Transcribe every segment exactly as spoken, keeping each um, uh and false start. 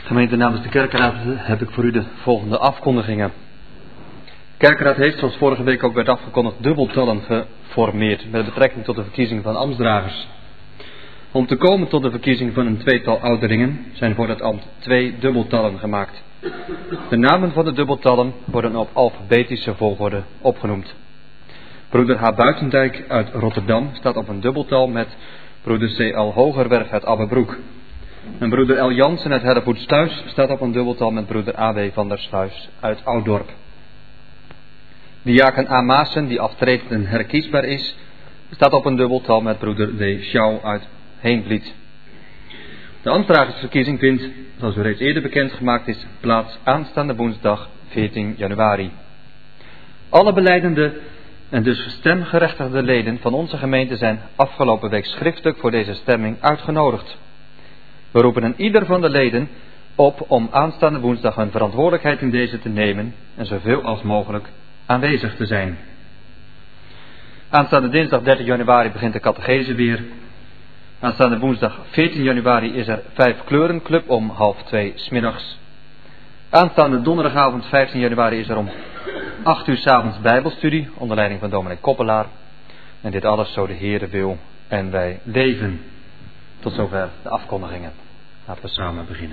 Gemeente, namens de Kerkraad heb ik voor u de volgende afkondigingen. De Kerkraad heeft, zoals vorige week ook werd afgekondigd, dubbeltallen geformeerd met betrekking tot de verkiezing van ambtsdragers. Om te komen tot de verkiezing van een tweetal ouderlingen zijn voor dat ambt twee dubbeltallen gemaakt. De namen van de dubbeltallen worden op alfabetische volgorde opgenoemd. Broeder H. Buitendijk uit Rotterdam staat op een dubbeltal met broeder C. L. Hogerwerf uit Abbebroek. En broeder L. Jansen uit Hellevoetsluis staat op een dubbeltal met broeder A W van der Sluis uit Ouddorp. Diaken A. Maassen, die aftredend en herkiesbaar is, staat op een dubbeltal met broeder D. Schouw uit Heenvliet. De ambtsdragersverkiezing vindt, zoals u reeds eerder bekendgemaakt is, plaats aanstaande woensdag veertien januari. Alle belijdende en dus stemgerechtigde leden van onze gemeente zijn afgelopen week schriftelijk voor deze stemming uitgenodigd. We roepen een ieder van de leden op om aanstaande woensdag hun verantwoordelijkheid in deze te nemen en zoveel als mogelijk aanwezig te zijn. Aanstaande dinsdag dertien januari begint de catechese weer. Aanstaande woensdag veertien januari is er vijf kleurenclub om half twee 's middags. Aanstaande donderdagavond vijftien januari is er om acht uur 's avonds bijbelstudie onder leiding van dominee Koppelaar. En dit alles zo de Heere wil en wij leven. Tot zover de afkondigingen. Laten we samen beginnen.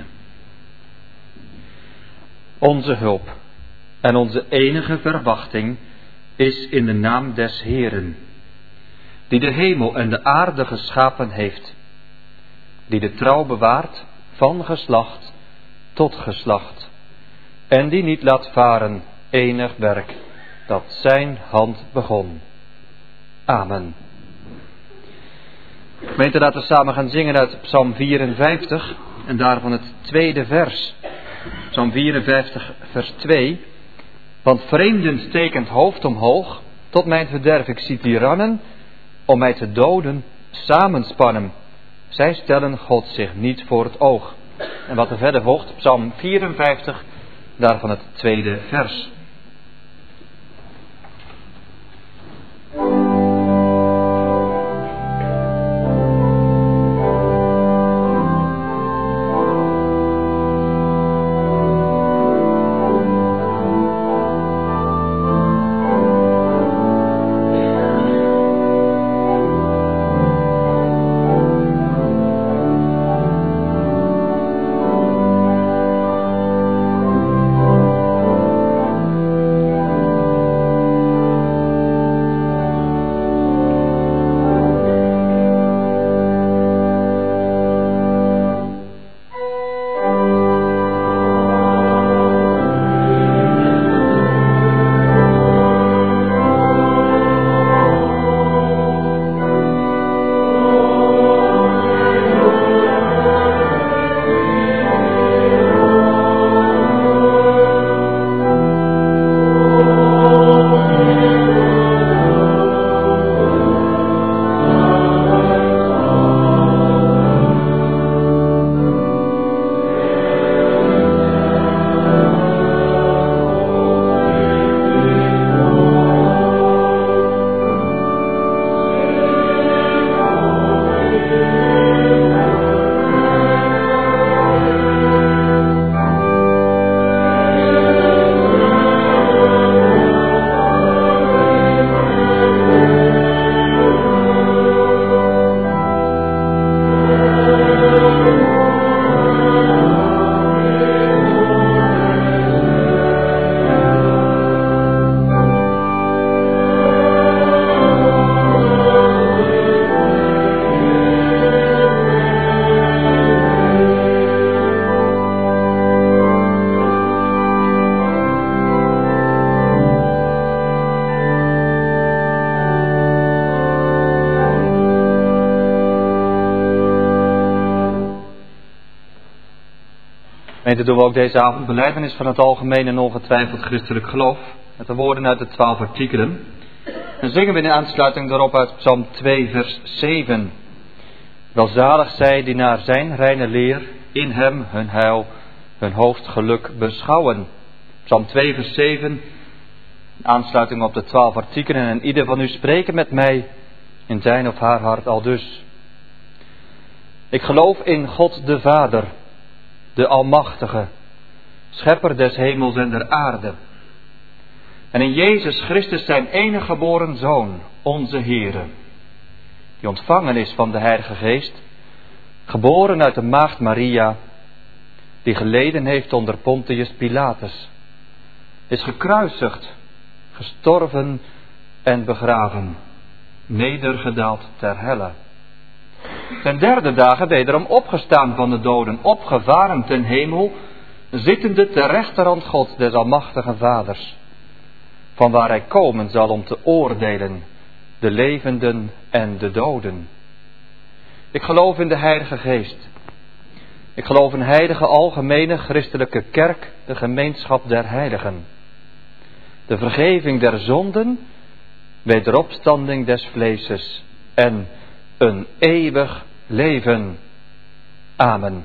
Onze hulp en onze enige verwachting is in de naam des Heeren, die de hemel en de aarde geschapen heeft, die de trouw bewaart van geslacht tot geslacht, en die niet laat varen enig werk dat zijn hand begon. Amen. Gemeente, laten we samen gaan zingen uit Psalm vierenvijftig en daarvan het tweede vers. Psalm vierenvijftig vers twee. Want vreemden stekend hoofd omhoog, tot mijn verderf ik zie tirannen, om mij te doden, samenspannen. Zij stellen God zich niet voor het oog. En wat er verder volgt, Psalm vierenvijftig, daarvan het tweede vers. Gemeente, doen we ook deze avond belijdenis van het algemeen en ongetwijfeld christelijk geloof, met de woorden uit de twaalf artikelen. En zingen we in aansluiting daarop uit Psalm twee vers zeven. Welzalig zij die naar zijn reine leer in hem hun heil, hun hoofdgeluk beschouwen. Psalm twee vers zeven, aansluiting op de twaalf artikelen. En ieder van u spreken met mij in zijn of haar hart aldus. Ik geloof in God de Vader, de Almachtige, schepper des hemels en der aarde. En in Jezus Christus zijn enige geboren Zoon, onze Heere, die ontvangen is van de Heilige Geest, geboren uit de maagd Maria, die geleden heeft onder Pontius Pilatus, is gekruisigd, gestorven en begraven, nedergedaald ter helle. Ten derde dagen wederom opgestaan van de doden, opgevaren ten hemel, zittende ter rechterhand God des almachtige Vaders, van waar hij komen zal om te oordelen de levenden en de doden. Ik geloof in de Heilige Geest. Ik geloof in heilige algemene christelijke kerk, de gemeenschap der heiligen, de vergeving der zonden, wederopstanding des vleeses en een eeuwig leven. Amen.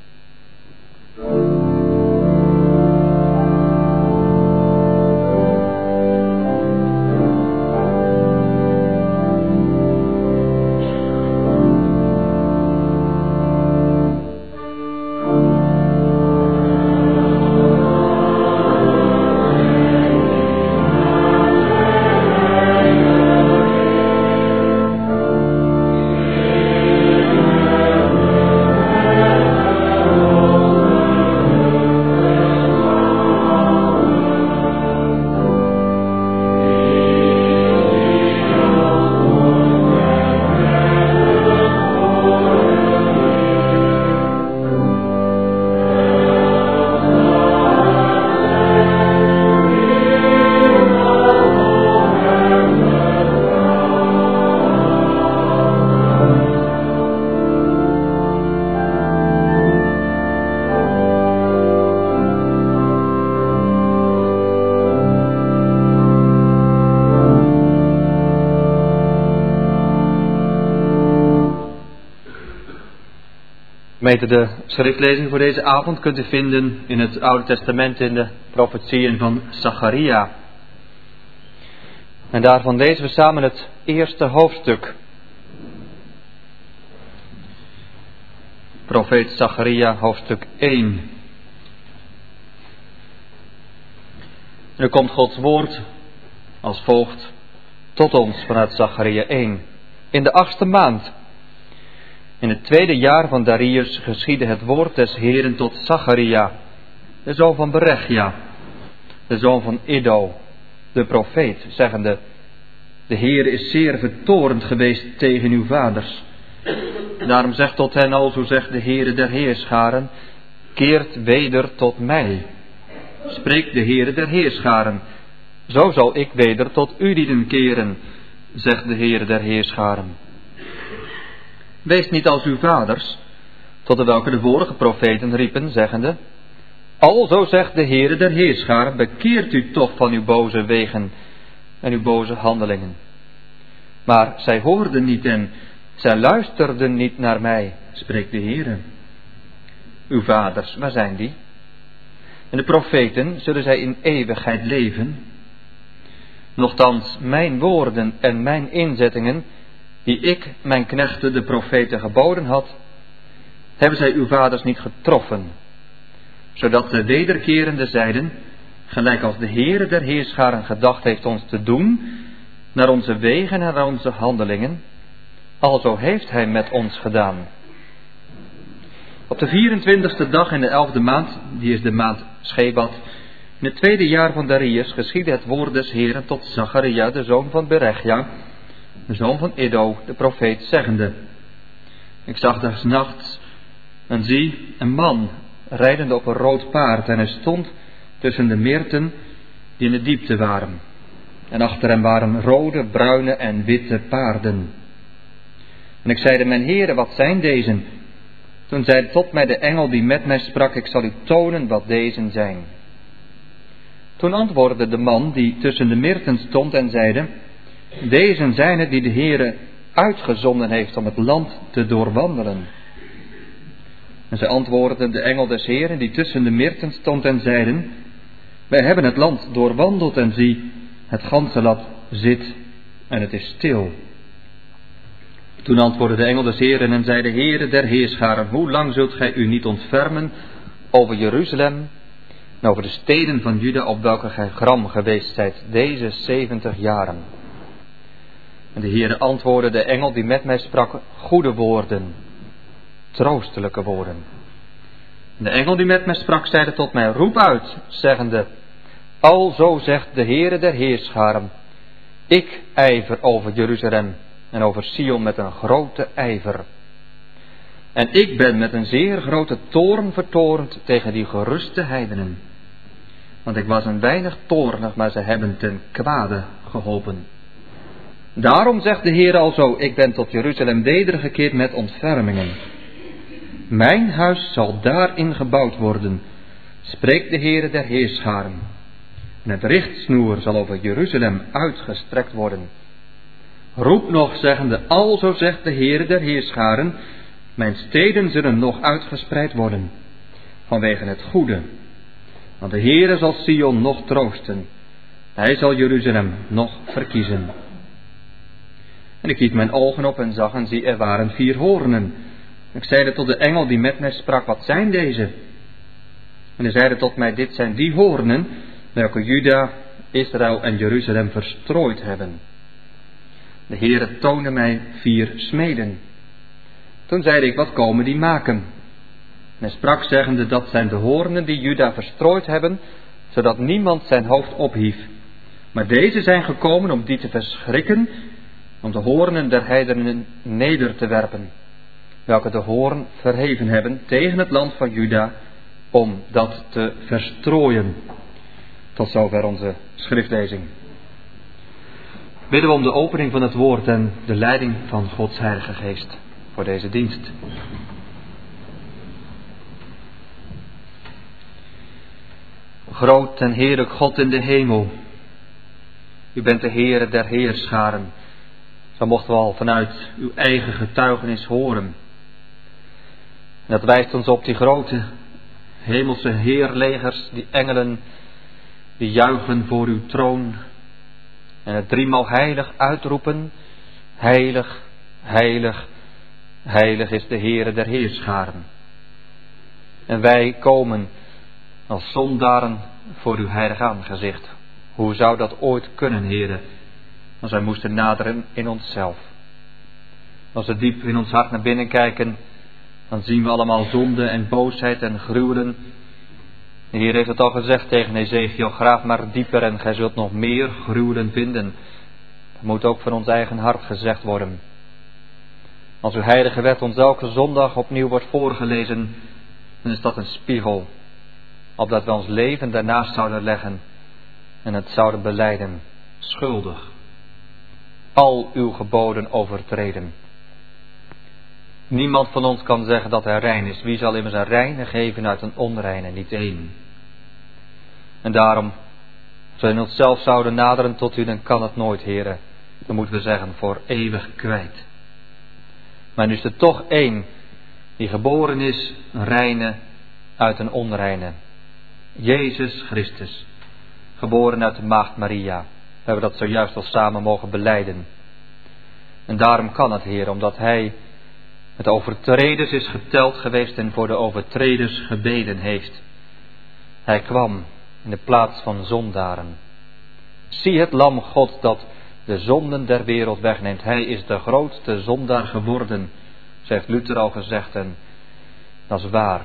Gemeente, de schriftlezing voor deze avond kunt u vinden in het Oude Testament in de profetieën van Zacharia. En daarvan lezen we samen het eerste hoofdstuk. Profeet Zacharia, hoofdstuk één. En er komt Gods woord als volgt tot ons vanuit Zacharia één. In de achtste maand, in het tweede jaar van Darius, geschiedde het woord des Heeren tot Zacharia, de zoon van Berechia, de zoon van Iddo, de profeet, zeggende: De Heer is zeer vertorend geweest tegen uw vaders. Daarom zegt tot hen al, zo zegt de Heere der Heerscharen: Keert weder tot mij. Spreekt de Heere der Heerscharen: Zo zal ik weder tot u lieden keren, zegt de Heere der Heerscharen. Wees niet als uw vaders, tot de welke de vorige profeten riepen, zeggende: Alzo zegt de Heere der Heerscharen: Bekeert u toch van uw boze wegen en uw boze handelingen. Maar zij hoorden niet en zij luisterden niet naar mij, spreekt de Heere. Uw vaders, waar zijn die? En de profeten, zullen zij in eeuwigheid leven? Nochtans, mijn woorden en mijn inzettingen, die ik mijn knechten de profeten geboden had, hebben zij uw vaders niet getroffen, zodat zij wederkerende zeiden, gelijk als de Heere der Heerscharen gedacht heeft ons te doen, naar onze wegen en naar onze handelingen, alzo heeft hij met ons gedaan. Op de vierentwintigste dag in de elfde maand, die is de maand Schebat, in het tweede jaar van Darius, geschiedde het woord des Heeren tot Zacharia, de zoon van Berechia, de zoon van Iddo, de profeet, zeggende: Ik zag des nachts, en zie, een man, rijdende op een rood paard, en hij stond tussen de meerten die in de diepte waren. En achter hem waren rode, bruine en witte paarden. En ik zeide: Mijn Heere, wat zijn deze? Toen zei tot mij de engel die met mij sprak: Ik zal u tonen wat deze zijn. Toen antwoordde de man die tussen de meerten stond en zeide: Deze zijn het die de Heere uitgezonden heeft om het land te doorwandelen. En zij antwoordden de engel des Heeren die tussen de meerten stond en zeiden: Wij hebben het land doorwandeld en zie, het ganse land zit en het is stil. Toen antwoordde de engel des Heeren en zei: de Heere der Heerscharen, hoe lang zult gij u niet ontfermen over Jeruzalem en over de steden van Juda op welke gij gram geweest zijt deze zeventig jaren. En de Heere antwoordde de engel die met mij sprak, goede woorden, troostelijke woorden. En de engel die met mij sprak zeide tot mij, roep uit, zeggende, alzo zegt de Heere der Heerscharen, ik ijver over Jeruzalem en over Sion met een grote ijver. En ik ben met een zeer grote toorn vertorend tegen die geruste heidenen. Want ik was een weinig toornig, maar ze hebben ten kwade geholpen. Daarom zegt de Heer alzo, ik ben tot Jeruzalem wedergekeerd met ontfermingen. Mijn huis zal daarin gebouwd worden, spreekt de Heere der Heerscharen. En het richtsnoer zal over Jeruzalem uitgestrekt worden. Roep nog, zeggende, alzo zegt de Heere der Heerscharen, mijn steden zullen nog uitgespreid worden, vanwege het goede. Want de Heere zal Sion nog troosten, hij zal Jeruzalem nog verkiezen. En ik hief mijn ogen op en zag en zie, er waren vier hoornen. Ik zeide tot de engel die met mij sprak, wat zijn deze? En hij zeide tot mij, dit zijn die hoornen, welke Juda, Israël en Jeruzalem verstrooid hebben. De Heere toonde mij vier smeden. Toen zeide ik, wat komen die maken? En hij sprak zeggende, dat zijn de hoornen die Juda verstrooid hebben, zodat niemand zijn hoofd ophief. Maar deze zijn gekomen om die te verschrikken, om de hoornen der heidenen neder te werpen, welke de hoorn verheven hebben tegen het land van Juda, om dat te verstrooien. Tot zover onze schriftlezing. Bidden we om de opening van het woord en de leiding van Gods Heilige Geest voor deze dienst. Groot en heerlijk God in de hemel, u bent de Heere der Heerscharen. Zo mochten we al vanuit uw eigen getuigenis horen. En dat wijst ons op die grote hemelse heerlegers, die engelen, die juichen voor uw troon. En het driemaal heilig uitroepen, heilig, heilig, heilig is de Heere der Heerscharen. En wij komen als zondaren voor uw heilig aangezicht. Hoe zou dat ooit kunnen, Heere? Als wij moesten naderen in onszelf. Als we diep in ons hart naar binnen kijken, dan zien we allemaal zonde en boosheid en gruwelen. De Heer heeft het al gezegd tegen Ezekiel, graaf maar dieper en gij zult nog meer gruwelen vinden. Dat moet ook van ons eigen hart gezegd worden. Als uw heilige wet ons elke zondag opnieuw wordt voorgelezen, dan is dat een spiegel, opdat we ons leven daarnaast zouden leggen en het zouden belijden, schuldig. Al uw geboden overtreden. Niemand van ons kan zeggen dat hij rein is. Wie zal immers een reine geven uit een onreine? Niet één. En daarom, als we in onszelf zouden naderen tot u, dan kan het nooit, Heere. Dan moeten we zeggen, voor eeuwig kwijt. Maar nu is er toch één die geboren is, een reine uit een onreine. Jezus Christus, geboren uit de maagd Maria. We hebben dat zojuist al samen mogen belijden. En daarom kan het, Heer, omdat Hij met overtreders is geteld geweest en voor de overtreders gebeden heeft. Hij kwam in de plaats van zondaren. Zie het lam God dat de zonden der wereld wegneemt. Hij is de grootste zondaar geworden, zo heeft Luther al gezegd, en dat is waar.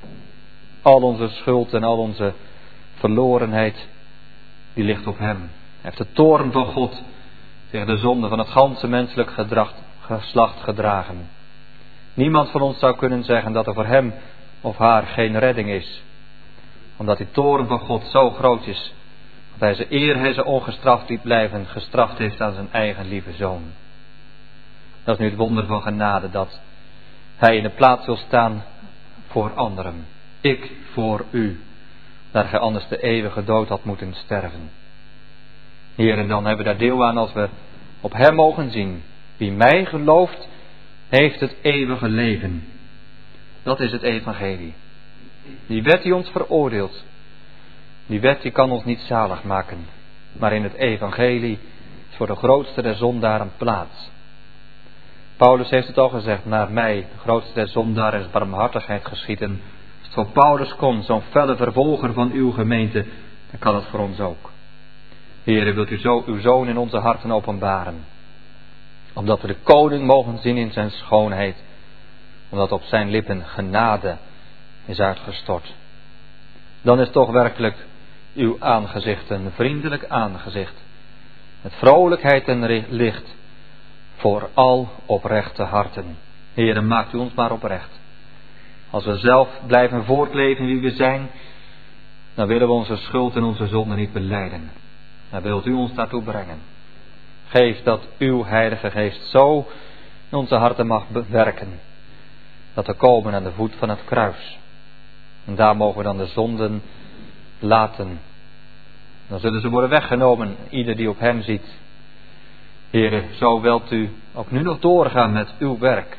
Al onze schuld en al onze verlorenheid, die ligt op hem. Hij heeft de toorn van God tegen de zonde van het ganse menselijk gedrag, geslacht gedragen. Niemand van ons zou kunnen zeggen dat er voor hem of haar geen redding is. Omdat die toorn van God zo groot is, dat hij ze eer hij ze ongestraft liet blijven, gestraft heeft aan zijn eigen lieve zoon. Dat is nu het wonder van genade, dat hij in de plaats wil staan voor anderen. Ik voor u, daar gij anders de eeuwige dood had moeten sterven. Heer, en dan hebben we daar deel aan als we op hem mogen zien. Wie mij gelooft, heeft het eeuwige leven. Dat is het evangelie. Die wet die ons veroordeelt, die wet die kan ons niet zalig maken. Maar in het evangelie is voor de grootste der zondaren plaats. Paulus heeft het al gezegd, naar mij, de grootste der zondaren, is barmhartigheid geschieden. Als Voor Paulus kon, zo'n felle vervolger van uw gemeente, dan kan het voor ons ook. Heere, wilt u zo uw zoon in onze harten openbaren. Omdat we de koning mogen zien in zijn schoonheid. Omdat op zijn lippen genade is uitgestort. Dan is toch werkelijk uw aangezicht een vriendelijk aangezicht. Met vrolijkheid en licht. Voor al oprechte harten. Heere, maakt u ons maar oprecht. Als we zelf blijven voortleven wie we zijn, dan willen we onze schuld en onze zonde niet belijden. Dan wilt u ons daartoe brengen. Geef dat uw Heilige Geest zo in onze harten mag werken. Dat we komen aan de voet van het kruis. En daar mogen we dan de zonden laten. Dan zullen ze worden weggenomen, ieder die op hem ziet. Heere, zo wilt u ook nu nog doorgaan met uw werk.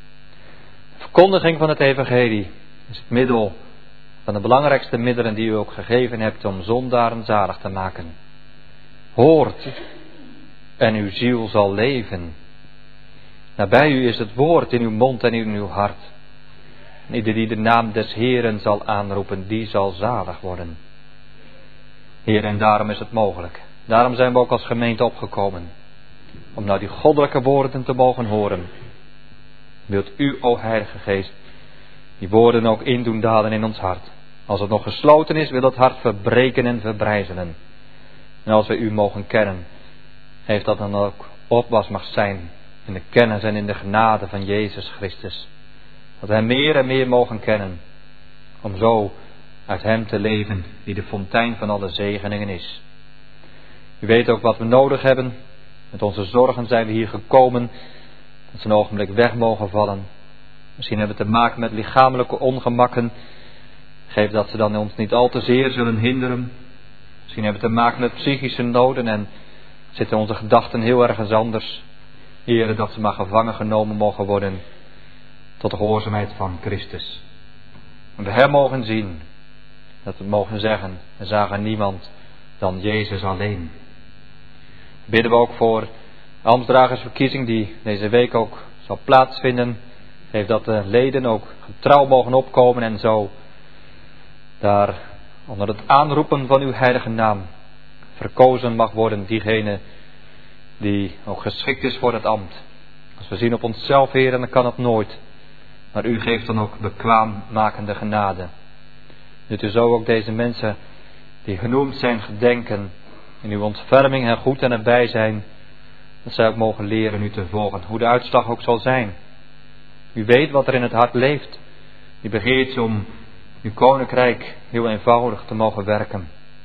De verkondiging van het evangelie is het middel van de belangrijkste middelen die u ook gegeven hebt om zondaren zalig te maken. Hoort en uw ziel zal leven. Nabij u is het woord in uw mond en in uw hart. En ieder die de naam des Heeren zal aanroepen, die zal zalig worden. Heer, en daarom is het mogelijk. Daarom zijn we ook als gemeente opgekomen. Om nou die goddelijke woorden te mogen horen. Wilt u, o Heilige Geest, die woorden ook indoen dalen in ons hart. Als het nog gesloten is, wil het hart verbreken en verbrijzelen. En als wij u mogen kennen, heeft dat dan ook opwas mag zijn in de kennis en in de genade van Jezus Christus. Dat we hem meer en meer mogen kennen, om zo uit hem te leven, die de fontein van alle zegeningen is. U weet ook wat we nodig hebben. Met onze zorgen zijn we hier gekomen, dat ze een ogenblik weg mogen vallen. Misschien hebben we te maken met lichamelijke ongemakken. Geef dat ze dan ons niet al te zeer zullen hinderen. Misschien hebben we te maken met psychische noden en zitten onze gedachten heel ergens anders. Heere, dat ze maar gevangen genomen mogen worden tot de gehoorzaamheid van Christus. En we hem mogen zien, dat we mogen zeggen, we zagen niemand dan Jezus alleen. Bidden we ook voor de ambtsdragersverkiezing die deze week ook zal plaatsvinden. Geef dat de leden ook getrouw mogen opkomen en zo daar onder het aanroepen van uw heilige naam verkozen mag worden diegene die ook geschikt is voor het ambt. Als we zien op onszelf, Heer, dan kan het nooit. Maar u geeft dan ook bekwaammakende genade. Dat u zo ook deze mensen die genoemd zijn gedenken in uw ontferming en goed en erbij zijn, dat zij ook mogen leren u te volgen, hoe de uitslag ook zal zijn. U weet wat er in het hart leeft. U begeert om uw koninkrijk heel eenvoudig te mogen werken.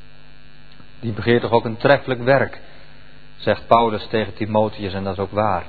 Die begeert toch ook een treffelijk werk, zegt Paulus tegen Timotheus, en dat is ook waar.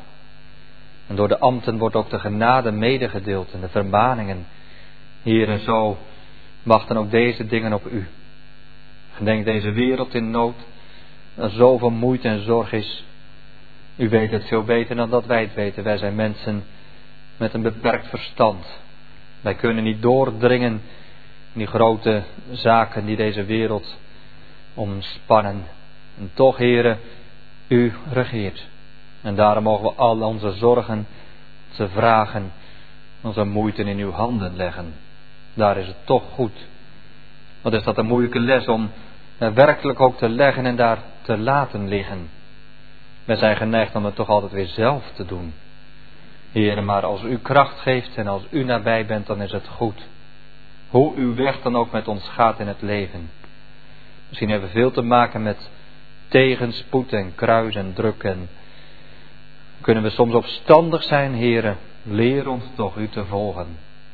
En door de ambten wordt ook de genade medegedeeld en de vermaningen. Heer, en zo wachten ook deze dingen op u. Gedenk deze wereld in nood, er zoveel moeite en zorg is. U weet het veel beter dan dat wij het weten. Wij zijn mensen met een beperkt verstand. Wij kunnen niet doordringen in die grote zaken die deze wereld omspannen. En toch, Heere, u regeert. En daarom mogen we al onze zorgen, onze vragen, onze moeite in uw handen leggen. Daar is het toch goed. Wat is dat een moeilijke les om werkelijk ook te leggen en daar te laten liggen. Wij zijn geneigd om het toch altijd weer zelf te doen. Heere, maar als u kracht geeft en als u nabij bent, dan is het goed. Hoe uw weg dan ook met ons gaat in het leven. Misschien hebben we veel te maken met tegenspoed en kruis en druk. En kunnen we soms opstandig zijn, Heere. Leer ons toch u te volgen.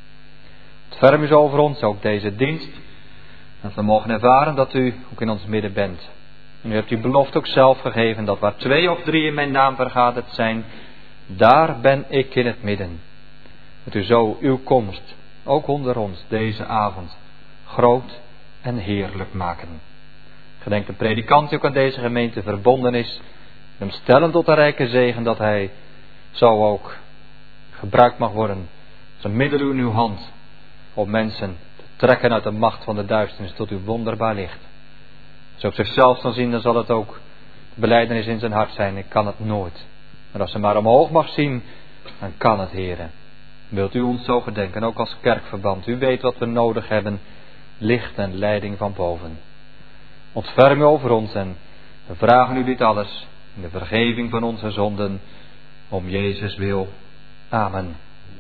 Het ferm is over ons, ook deze dienst. Dat we mogen ervaren dat u ook in ons midden bent. En u hebt uw belofte ook zelf gegeven dat waar twee of drie in mijn naam vergaderd zijn, daar ben ik in het midden. Dat u zo uw komst, ook onder ons deze avond, groot en heerlijk maken. Gedenk de predikant die ook aan deze gemeente verbonden is. Hem stellen tot de rijke zegen dat hij zo ook gebruikt mag worden. Als een middel in uw hand om mensen te trekken uit de macht van de duisternis tot uw wonderbaar licht. Als hij op zichzelf zal zien, dan zal het ook belijdenis in zijn hart zijn. Ik kan het nooit. Maar als ze maar omhoog mag zien, dan kan het, Heere. Wilt u ons zo gedenken, ook als kerkverband. U weet wat we nodig hebben, licht en leiding van boven. Ontferm u over ons en we vragen u dit alles in de vergeving van onze zonden, om Jezus wil. Amen.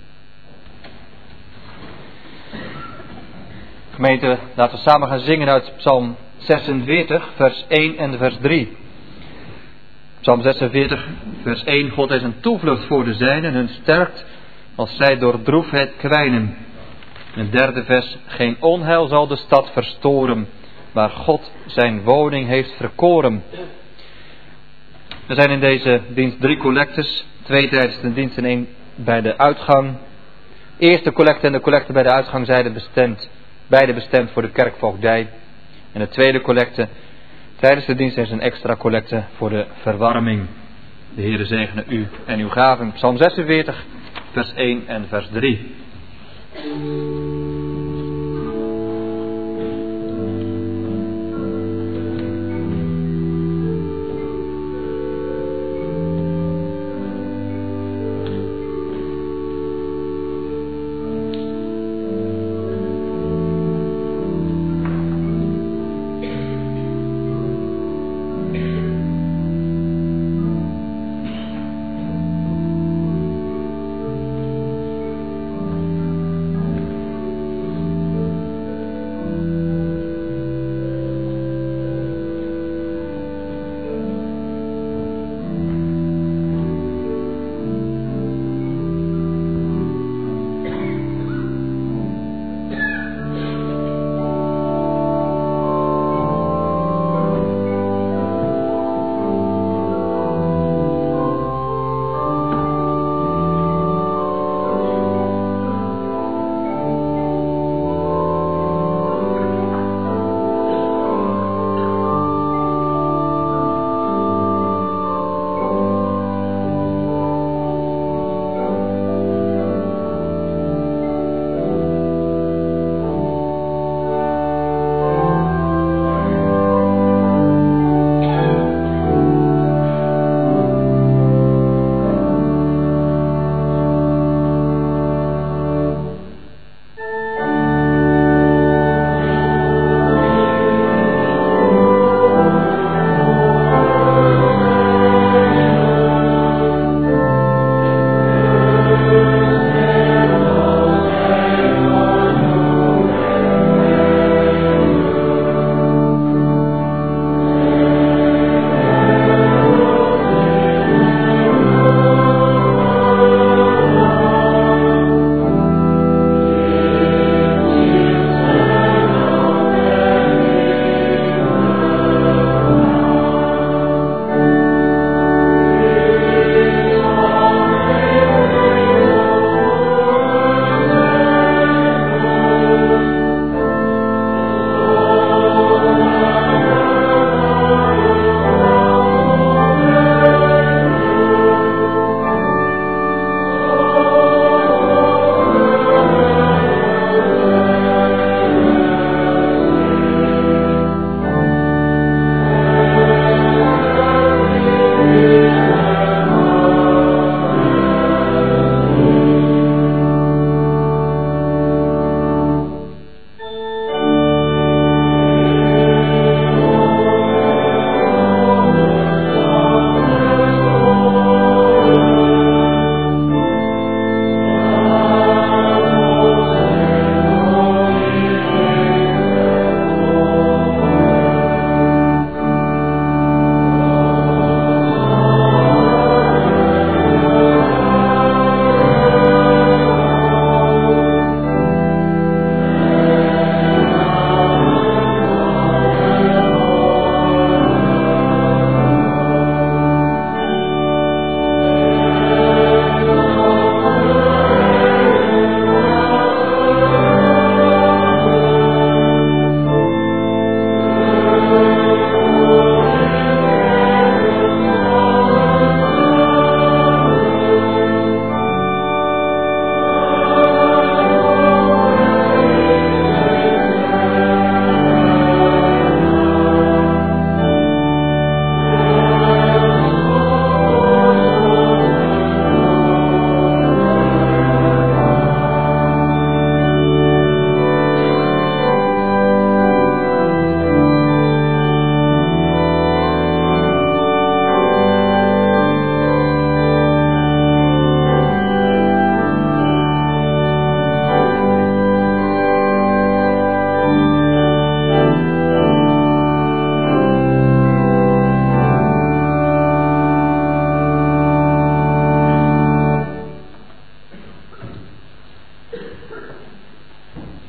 Gemeente, laten we samen gaan zingen uit Psalm zesenveertig, vers één en vers drie. Psalm zesenveertig, vers één. God is een toevlucht voor de zijnen, hun sterkt als zij door droefheid kwijnen. En het derde vers. Geen onheil zal de stad verstoren, waar God zijn woning heeft verkoren. Er zijn in deze dienst drie collectes. Twee tijdens de dienst en één bij de uitgang. Eerste collecte en de collecte bij de uitgang zijn bestemd, beide bestemd voor de kerkvoogdij. En de tweede collecte tijdens de dienst is een extra collecte voor de verwarming. De Heere zegene u en uw gaven. Psalm zesenveertig, vers één en vers drie.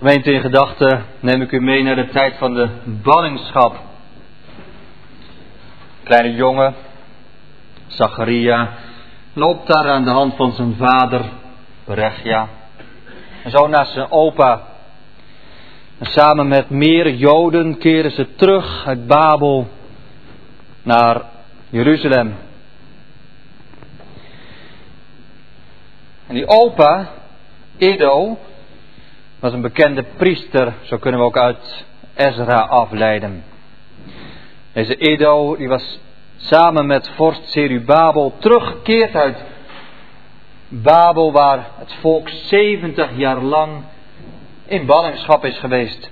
Gemeente in gedachten neem ik u mee naar de tijd van de ballingschap. Kleine jongen, Zacharia, loopt daar aan de hand van zijn vader, Berechia. En zo naast zijn opa. En samen met meer Joden keren ze terug uit Babel naar Jeruzalem. En die opa, Edo, was een bekende priester, zo kunnen we ook uit Ezra afleiden. Deze Edo, die was samen met vorst Zerubabel teruggekeerd uit Babel, waar het volk zeventig jaar lang in ballingschap is geweest.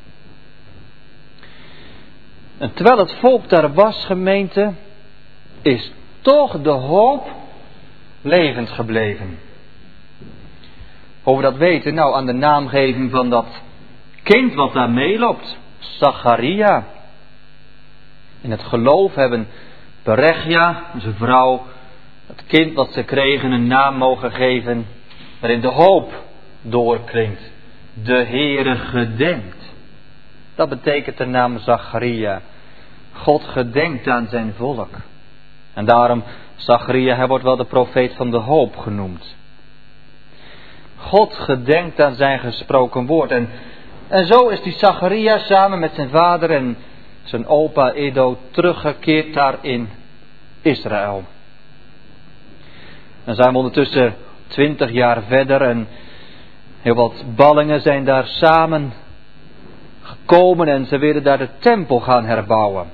En terwijl het volk daar was, gemeente, is toch de hoop levend gebleven. Hoe we dat weten? Nou, aan de naamgeving van dat kind wat daar meeloopt. Zacharia. In het geloof hebben Berechia, zijn vrouw, het kind wat ze kregen een naam mogen geven, waarin de hoop doorklinkt. De Heere gedenkt. Dat betekent de naam Zacharia. God gedenkt aan zijn volk. En daarom, Zacharia, hij wordt wel de profeet van de hoop genoemd. God gedenkt aan zijn gesproken woord. En, en zo is die Zacharia samen met zijn vader en zijn opa Edo teruggekeerd daar in Israël. Dan zijn we ondertussen twintig jaar verder en heel wat ballingen zijn daar samen gekomen en ze willen daar de tempel gaan herbouwen.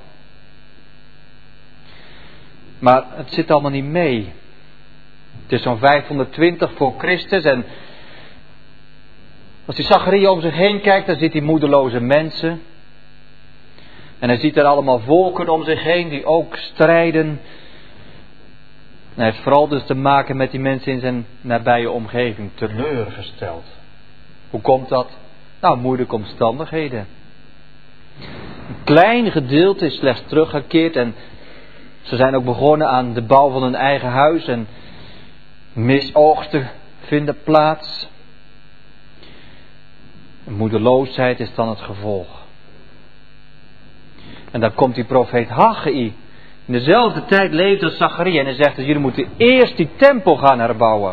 Maar het zit allemaal niet mee. Het is zo'n vijfhonderdtwintig voor Christus en als die Zacharia om zich heen kijkt, dan ziet hij moedeloze mensen. En hij ziet er allemaal volken om zich heen die ook strijden. En hij heeft vooral dus te maken met die mensen in zijn nabije omgeving teleurgesteld. Hoe komt dat? Nou, moeilijke omstandigheden. Een klein gedeelte is slechts teruggekeerd en ze zijn ook begonnen aan de bouw van hun eigen huis en misoogsten vinden plaats. Moedeloosheid is dan het gevolg. En dan komt die profeet Haggai. In dezelfde tijd leeft als Zacharia. En hij zegt dat jullie moeten eerst die tempel gaan herbouwen.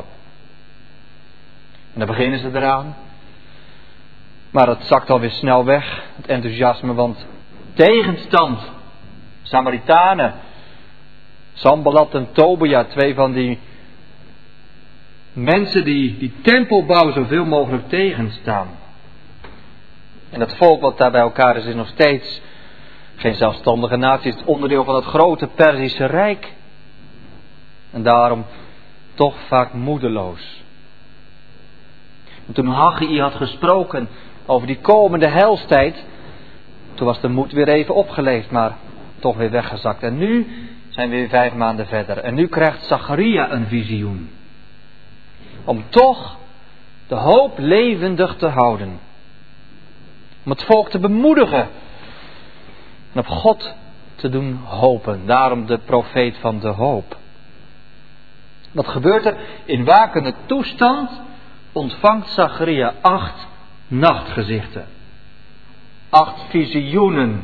En dan beginnen ze eraan. Maar het zakt alweer snel weg. Het enthousiasme. Want tegenstand. Samaritanen. Sanballat en Tobia. Twee van die mensen die die tempelbouw zoveel mogelijk tegenstaan. En dat volk wat daar bij elkaar is, is nog steeds geen zelfstandige natie. Het is onderdeel van het grote Perzische Rijk. En daarom toch vaak moedeloos. En toen Haggai had gesproken over die komende heilstijd, toen was de moed weer even opgeleefd, maar toch weer weggezakt. En nu zijn we weer vijf maanden verder. En nu krijgt Zacharia een visioen. Om toch de hoop levendig te houden. Om het volk te bemoedigen. En op God te doen hopen. Daarom de profeet van de hoop. Wat gebeurt er? In wakende toestand ontvangt Zacharia acht nachtgezichten. Acht visioenen.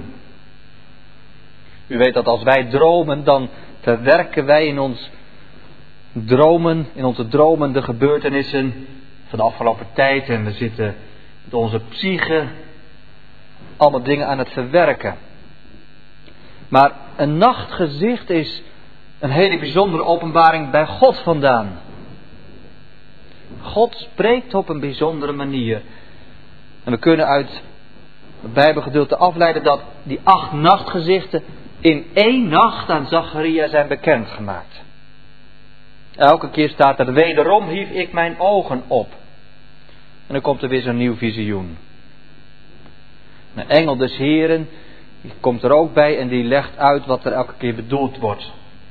U weet dat als wij dromen, dan verwerken wij in ons dromen, in onze dromen de gebeurtenissen van de afgelopen tijd. En we zitten met onze psyche allemaal dingen aan het verwerken. Maar een nachtgezicht is een hele bijzondere openbaring bij God vandaan. God spreekt op een bijzondere manier. En we kunnen uit het Bijbelgedeelte afleiden dat die acht nachtgezichten in één nacht aan Zacharia zijn bekendgemaakt. Elke keer staat er: wederom hief ik mijn ogen op. En dan komt er weer zo'n nieuw visioen. Een engel des Heren, die komt er ook bij en die legt uit wat er elke keer bedoeld wordt.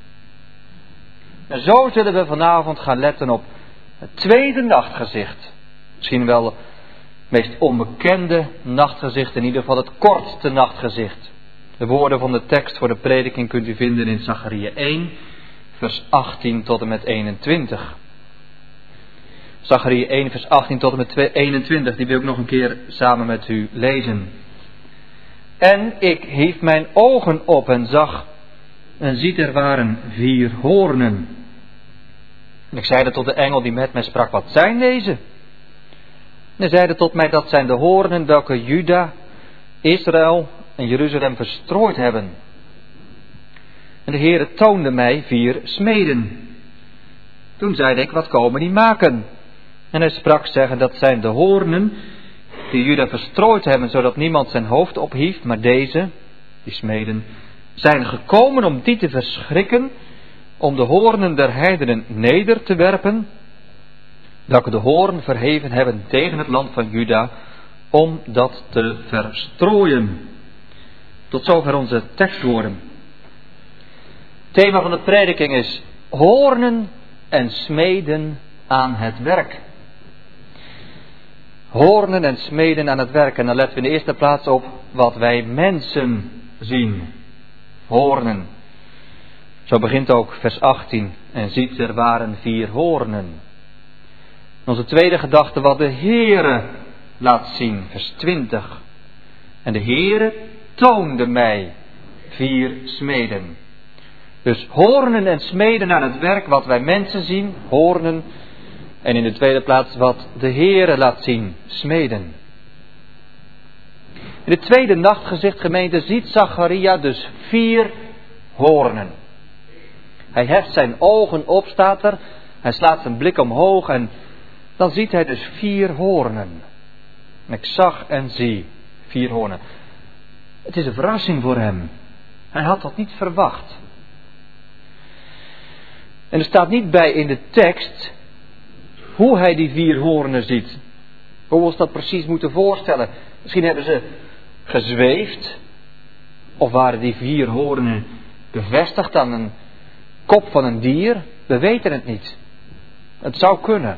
En zo zullen we vanavond gaan letten op het tweede nachtgezicht. Misschien wel het meest onbekende nachtgezicht, in ieder geval het kortste nachtgezicht. De woorden van de tekst voor de prediking kunt u vinden in Zacharia één, vers achttien tot en met eenentwintig. Zacharia één vers achttien tot en met eenentwintig, die wil ik nog een keer samen met u lezen. En ik hief mijn ogen op en zag, en ziet er waren vier hoornen. En ik zeide tot de engel die met mij sprak, wat zijn deze? En hij zeide tot mij, dat zijn de hoornen welke Juda, Israël en Jeruzalem verstrooid hebben. En de Heere toonde mij vier smeden. Toen zeide ik, wat komen die maken? En hij sprak zeggen, dat zijn de hoornen die Juda verstrooid hebben, zodat niemand zijn hoofd ophieft, maar deze, die smeden, zijn gekomen om die te verschrikken, om de hoornen der heidenen neder te werpen, welke de hoorn verheven hebben tegen het land van Juda, om dat te verstrooien. Tot zover onze tekstwoorden. Het thema van de prediking is hoornen en smeden aan het werk. Hoornen en smeden aan het werk. En dan letten we in de eerste plaats op wat wij mensen zien. Hoornen. Zo begint ook vers achttien. En ziet, er waren vier hoornen. Onze tweede gedachte, wat de Heere laat zien. Vers twintig. En de Heere toonde mij vier smeden. Dus hoornen en smeden aan het werk, wat wij mensen zien, hoornen. En in de tweede plaats wat de Heere laat zien, smeden. In het tweede nachtgezicht, gemeente, ziet Zacharia dus vier hoornen. Hij heft zijn ogen op, staat er. Hij slaat zijn blik omhoog en dan ziet hij dus vier hoornen. En ik zag en zie vier hoornen. Het is een verrassing voor hem. Hij had dat niet verwacht. En er staat niet bij in de tekst hoe hij die vier hoornen ziet. Hoe we ons dat precies moeten voorstellen. Misschien hebben ze gezweefd. Of waren die vier hoornen bevestigd aan een kop van een dier. We weten het niet. Het zou kunnen.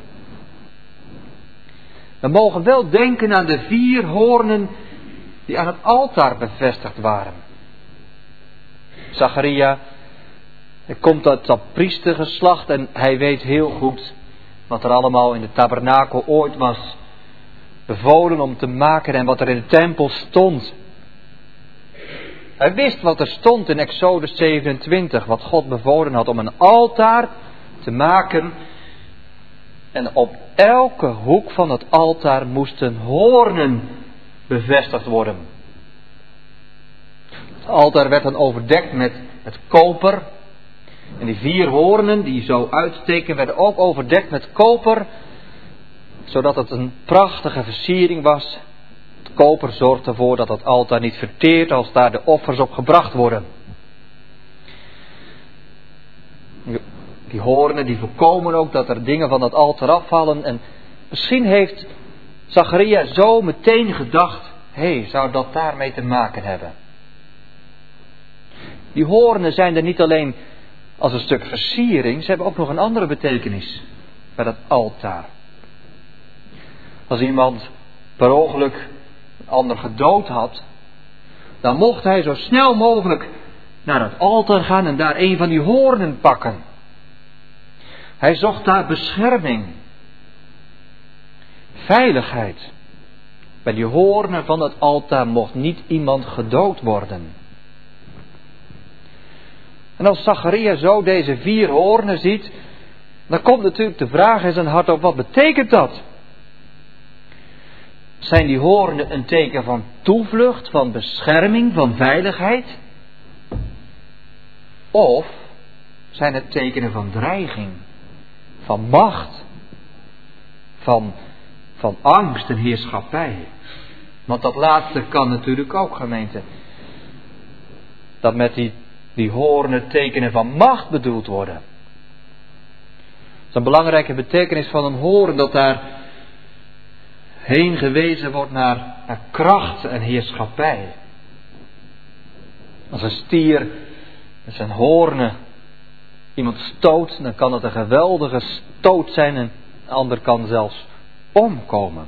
We mogen wel denken aan de vier hoornen die aan het altaar bevestigd waren. Zacharia, hij komt uit dat priestergeslacht en hij weet heel goed wat er allemaal in de tabernakel ooit was bevolen om te maken en wat er in de tempel stond. Hij wist wat er stond in Exodus zevenentwintig, wat God bevolen had om een altaar te maken. En op elke hoek van het altaar moesten hoornen bevestigd worden. Het altaar werd dan overdekt met, met koper. En die vier hoornen die zo uitsteken werden ook overdekt met koper. Zodat het een prachtige versiering was. Het koper zorgt ervoor dat het altaar niet verteert als daar de offers op gebracht worden. Die hoornen die voorkomen ook dat er dingen van het altaar afvallen. En misschien heeft Zacharia zo meteen gedacht, hé, hey, zou dat daarmee te maken hebben? Die hoornen zijn er niet alleen als een stuk versiering, ze hebben ook nog een andere betekenis bij dat altaar. Als iemand per ongeluk een ander gedood had, dan mocht hij zo snel mogelijk naar het altaar gaan en daar een van die hoornen pakken. Hij zocht daar bescherming, veiligheid. Bij die hoornen van het altaar mocht niet iemand gedood worden. En als Zacharia zo deze vier hoornen ziet, dan komt natuurlijk de vraag in zijn hart op, wat betekent dat? Zijn die hoornen een teken van toevlucht, van bescherming, van veiligheid? Of zijn het tekenen van dreiging, van macht, van, van angst en heerschappij? Want dat laatste kan natuurlijk ook, gemeente. Dat met die, die hoornen tekenen van macht bedoeld worden. Het is een belangrijke betekenis van een hoorn, dat daar heen gewezen wordt naar, naar kracht en heerschappij. Als een stier met zijn hoornen iemand stoot, dan kan het een geweldige stoot zijn en een ander kan zelfs omkomen.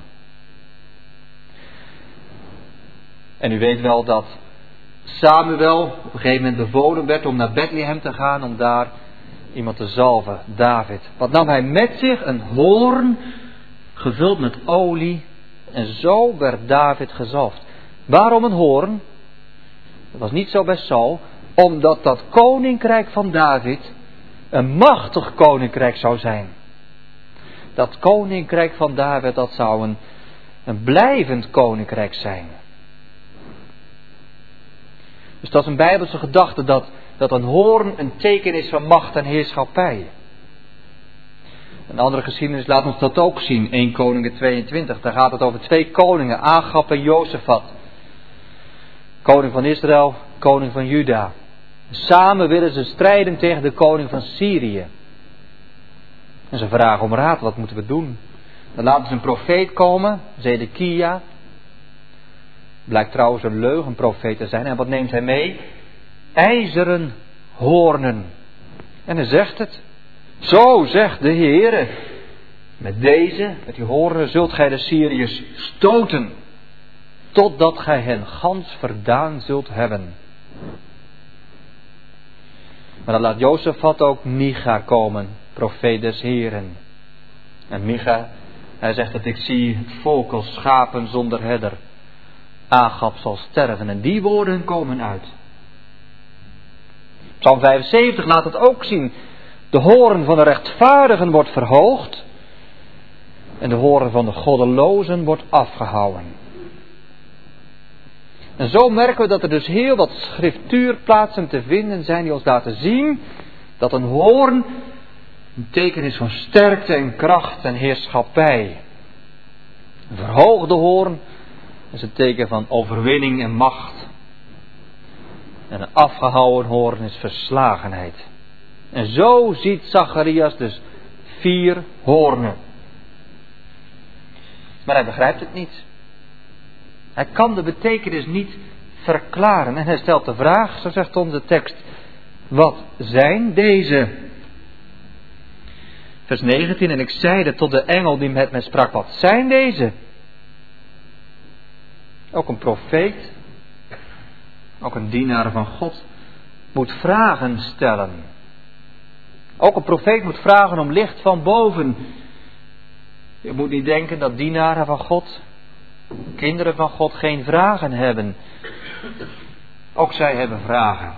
En u weet wel dat Samuel op een gegeven moment bevolen werd om naar Bethlehem te gaan om daar iemand te zalven, David. Wat nam hij met zich? Een hoorn gevuld met olie. En zo werd David gezalfd. Waarom een hoorn? Dat was niet zo bij Saul. Omdat dat koninkrijk van David een machtig koninkrijk zou zijn. Dat koninkrijk van David, dat zou een, een blijvend koninkrijk zijn. Dus dat is een Bijbelse gedachte dat, dat een hoorn een teken is van macht en heerschappij. Een andere geschiedenis laat ons dat ook zien. Eerste Koningen tweeëntwintig. Daar gaat het over twee koningen. Agab en Jozefat. Koning van Israël, koning van Juda. Samen willen ze strijden tegen de koning van Syrië. En ze vragen om raad. Wat moeten we doen? Dan laten ze een profeet komen. Zedekia. Blijkt trouwens een leugenprofeet te zijn. En wat neemt hij mee? IJzeren hoornen. En hij zegt het. Zo zegt de Heere. Met deze, met die hoornen, zult gij de Syriërs stoten. Totdat gij hen gans verdaan zult hebben. Maar dan laat Jozefat ook Micha komen. Profeet des Heeren. En Micha, hij zegt dat ik zie het volk als schapen zonder herder. Agab zal sterven. En die woorden komen uit. Psalm vijfenzeventig laat het ook zien. De hoorn van de rechtvaardigen wordt verhoogd. En de hoorn van de goddelozen wordt afgehouden. En zo merken we dat er dus heel wat schriftuurplaatsen te vinden zijn die ons laten zien dat een hoorn een teken is van sterkte en kracht en heerschappij. Een verhoogde hoorn is een teken van overwinning en macht. En een afgehouden hoorn is verslagenheid. En zo ziet Zacharias dus vier hoornen. Maar hij begrijpt het niet. Hij kan de betekenis niet verklaren. En hij stelt de vraag, zo zegt onze tekst. Wat zijn deze? Vers negentien. En ik zeide tot de engel die met mij sprak. Wat zijn deze? Ook een profeet. Ook een dienaar van God. Moet vragen stellen. Ook een profeet moet vragen om licht van boven. Je moet niet denken dat dienaren van God, kinderen van God, geen vragen hebben. Ook zij hebben vragen.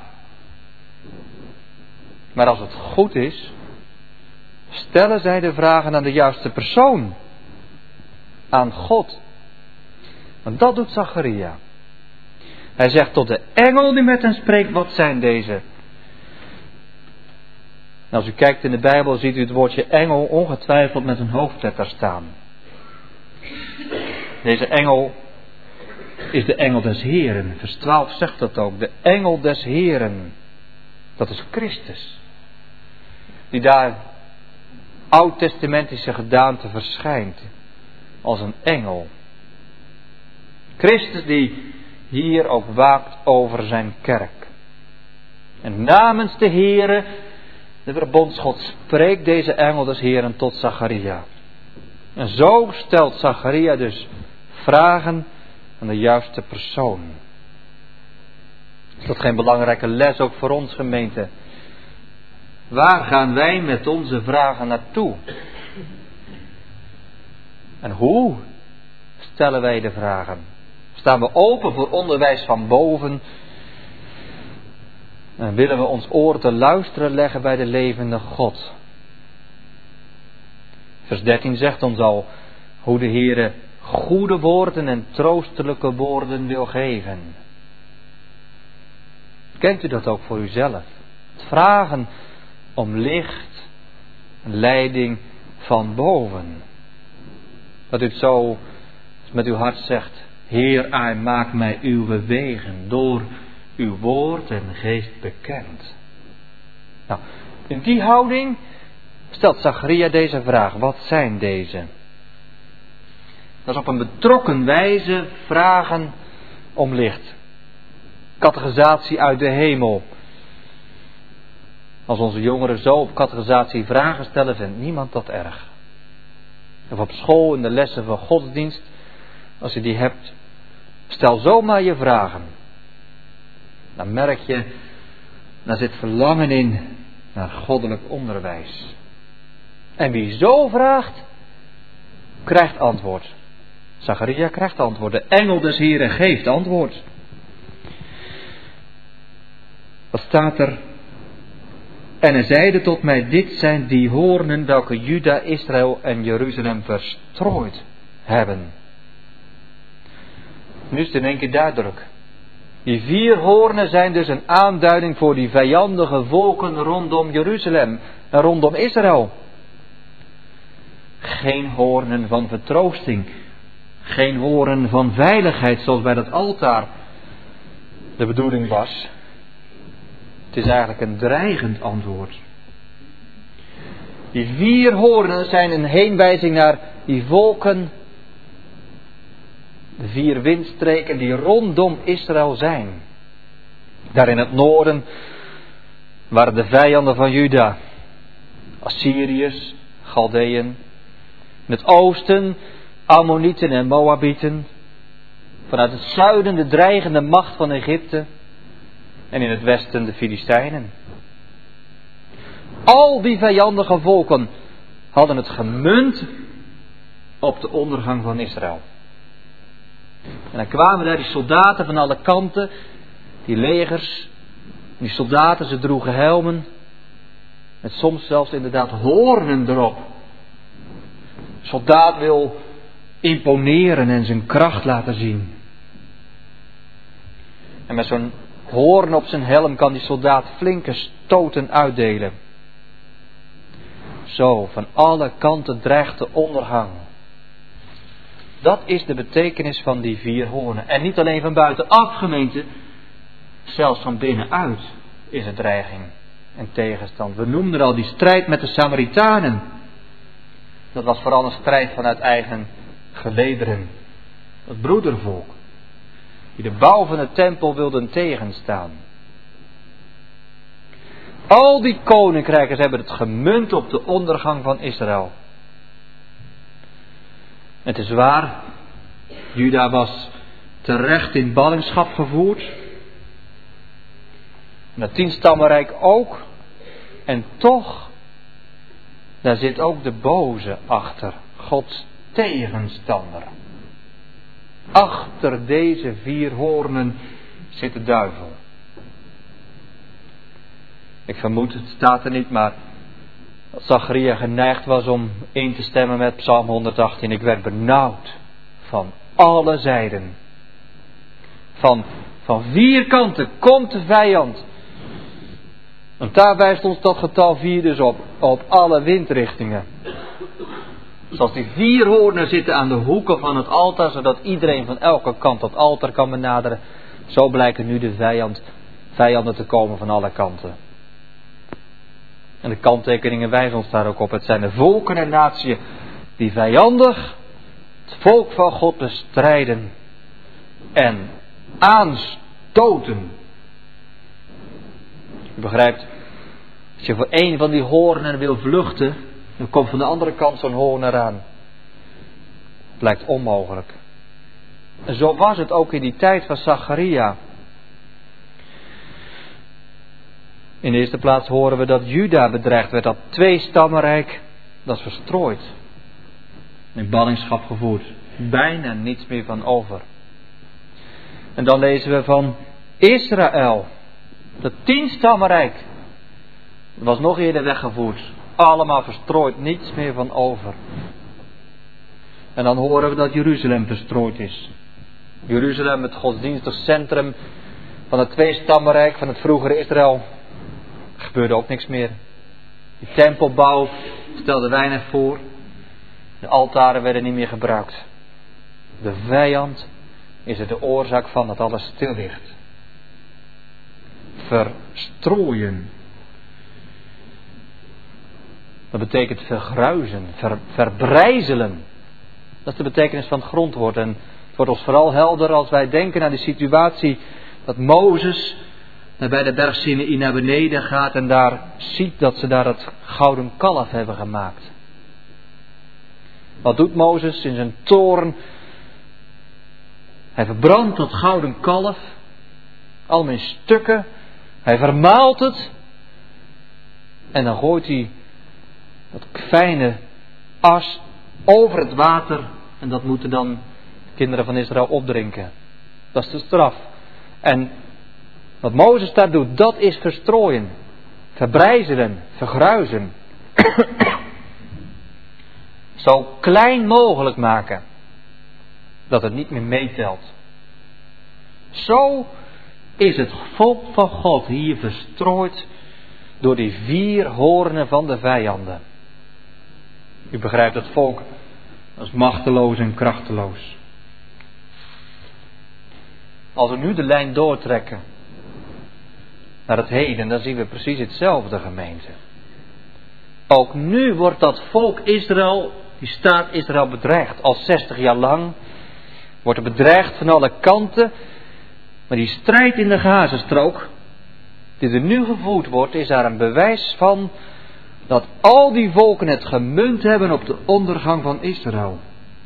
Maar als het goed is, stellen zij de vragen aan de juiste persoon. Aan God. Want dat doet Zacharia. Hij zegt tot de engel die met hem spreekt, wat zijn deze? En als u kijkt in de Bijbel ziet u het woordje engel ongetwijfeld met een hoofdletter staan. Deze engel is de engel des Heren. Vers twaalf zegt dat ook. De engel des Heren. Dat is Christus. Die daar oud-testamentische gedaante verschijnt. Als een engel. Christus die hier ook waakt over zijn kerk. En namens de Here, de verbondsgod, spreekt deze engel des Heren tot Zacharia. En zo stelt Zacharia dus vragen aan de juiste persoon. Is dat geen belangrijke les ook voor ons, gemeente? Waar gaan wij met onze vragen naartoe? En hoe stellen wij de vragen? Staan we open voor onderwijs van boven? En willen we ons oor te luisteren leggen bij de levende God? Vers dertien zegt ons al hoe de Heere goede woorden en troostelijke woorden wil geven. Kent u dat ook voor uzelf? Het vragen om licht en leiding van boven. Dat u het zo met uw hart zegt. Heer, ai, maak mij uw wegen door uw woord en geest bekend. Nou, in die houding stelt Zacharia deze vraag. Wat zijn deze? Dat is op een betrokken wijze vragen om licht. Catechisatie uit de hemel. Als onze jongeren zo op catechisatie vragen stellen, vindt niemand dat erg. Of op school in de lessen van godsdienst, als je die hebt, stel zomaar je vragen. Dan merk je, daar zit verlangen in naar goddelijk onderwijs. En wie zo vraagt, krijgt antwoord. Zacharia krijgt antwoord. De engel des Heren geeft antwoord. Wat staat er? En hij zeide tot mij, dit zijn die hoornen welke Juda, Israël en Jeruzalem verstrooid hebben. Nu is het in één keer duidelijk. Die vier hoornen zijn dus een aanduiding voor die vijandige volken rondom Jeruzalem en rondom Israël. Geen hoornen van vertroosting. Geen hoornen van veiligheid zoals bij dat altaar de bedoeling was. Het is eigenlijk een dreigend antwoord. Die vier hoornen zijn een heenwijzing naar die volken, de vier windstreken die rondom Israël zijn. Daar in het noorden waren de vijanden van Juda, Assyriërs, Galdeën. In het oosten Ammonieten en Moabieten. Vanuit het zuiden de dreigende macht van Egypte. En in het westen de Filistijnen. Al die vijandige volken hadden het gemunt op de ondergang van Israël. En dan kwamen daar die soldaten van alle kanten, die legers, die soldaten, ze droegen helmen, met soms zelfs inderdaad hoornen erop. De soldaat wil imponeren en zijn kracht laten zien. En met zo'n hoorn op zijn helm kan die soldaat flinke stoten uitdelen. Zo, van alle kanten dreigt de ondergang. Dat is de betekenis van die vier hoornen. En niet alleen van buitenaf, gemeente, zelfs van binnenuit is er dreiging en tegenstand. We noemden al die strijd met de Samaritanen. Dat was vooral een strijd vanuit eigen gelederen. Het broedervolk. Die de bouw van de tempel wilden tegenstaan. Al die koninkrijken hebben het gemunt op de ondergang van Israël. Het is waar, Juda was terecht in ballingschap gevoerd. En het tienstammenrijk ook. En toch, daar zit ook de boze achter, Gods tegenstander. Achter deze vier hoornen zit de duivel. Ik vermoed, het staat er niet, maar dat Zacharia geneigd was om in te stemmen met Psalm honderdachttien. Ik werd benauwd van alle zijden. Van, van vier kanten komt de vijand. Want daar wijst ons dat getal vier dus op, op alle windrichtingen. Zoals die vier hoornen zitten aan de hoeken van het altaar, zodat iedereen van elke kant dat altaar kan benaderen. Zo blijken nu de vijand, vijanden te komen van alle kanten. En de kanttekeningen wijzen ons daar ook op. Het zijn de volken en natieën die vijandig het volk van God bestrijden en aanstoten. U begrijpt, als je voor één van die hoornen wil vluchten, dan komt van de andere kant zo'n hoorn eraan. Het lijkt onmogelijk. En zo was het ook in die tijd van Zacharia. In de eerste plaats horen we dat Juda bedreigd werd. Dat tweestammenrijk, dat is verstrooid. In ballingschap gevoerd. Bijna niets meer van over. En dan lezen we van Israël. Dat tienstammenrijk. Dat was nog eerder weggevoerd. Allemaal verstrooid, niets meer van over. En dan horen we dat Jeruzalem verstrooid is. Jeruzalem, het godsdienstig centrum van het tweestammenrijk van het vroegere Israël. Er gebeurde ook niks meer. Die tempelbouw stelde weinig voor. De altaren werden niet meer gebruikt. De vijand is er de oorzaak van dat alles stil ligt. Verstrooien. Dat betekent vergruizen, ver, verbrijzelen. Dat is de betekenis van het grondwoord. En het wordt ons vooral helder als wij denken aan de situatie dat Mozes bij de berg Sinaï naar beneden gaat en daar ziet dat ze daar het gouden kalf hebben gemaakt. Wat doet Mozes in zijn toorn? Hij verbrandt dat gouden kalf, allemaal in stukken. Hij vermaalt het en dan gooit hij dat fijne as over het water en dat moeten dan de kinderen van Israël opdrinken. Dat is de straf. En wat Mozes daar doet, dat is verstrooien, verbrijzelen, vergruizen. Zo klein mogelijk maken dat het niet meer meetelt. Zo is het volk van God hier verstrooid door die vier hoornen van de vijanden. U begrijpt, het volk als machteloos en krachteloos. Als we nu de lijn doortrekken naar het heden, dan zien we precies hetzelfde, gemeente. Ook nu wordt dat volk Israël, die staat Israël bedreigd. Al zestig jaar lang wordt er bedreigd van alle kanten. Maar die strijd in de Gazastrook, die er nu gevoerd wordt, is daar een bewijs van dat al die volken het gemunt hebben op de ondergang van Israël.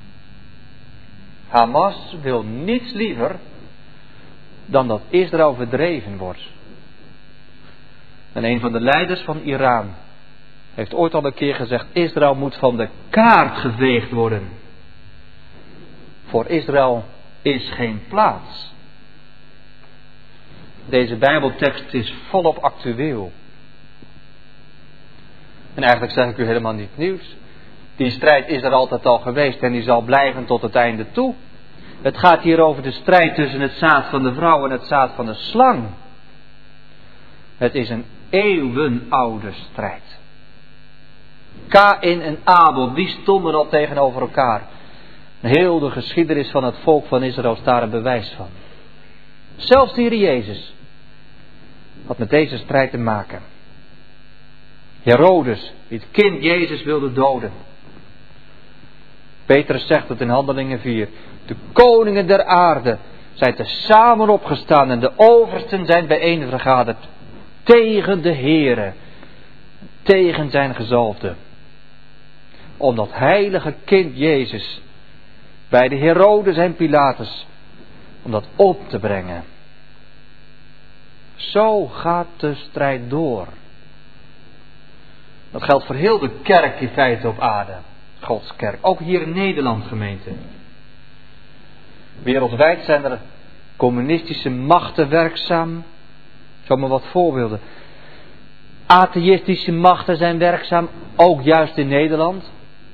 Hamas wil niets liever dan dat Israël verdreven wordt. En een van de leiders van Iran heeft ooit al een keer gezegd: Israël moet van de kaart geveegd worden. Voor Israël is geen plaats. Deze Bijbeltekst is volop actueel. En eigenlijk zeg ik u helemaal niet nieuws. Die strijd is er altijd al geweest en die zal blijven tot het einde toe. Het gaat hier over de strijd tussen het zaad van de vrouw en het zaad van de slang. Het is een eeuwenoude strijd. Kaïn en Abel, die stonden al tegenover elkaar. Heel de geschiedenis van het volk van Israël is daar een bewijs van. Zelfs de Heer Jezus had met deze strijd te maken. Herodes, die het kind Jezus wilde doden. Petrus zegt het in Handelingen vier. De koningen der aarde zijn tezamen opgestaan en de oversten zijn bijeen vergaderd tegen de Heere, tegen zijn gezalfde. Om dat heilige kind Jezus bij de Herodes en Pilatus, om dat op te brengen. Zo gaat de strijd door. Dat geldt voor heel de kerk in feite op aarde. Gods kerk. Ook hier in Nederland, gemeente. Wereldwijd zijn er communistische machten werkzaam. Zo maar wat voorbeelden. Atheïstische machten zijn werkzaam. Ook juist in Nederland.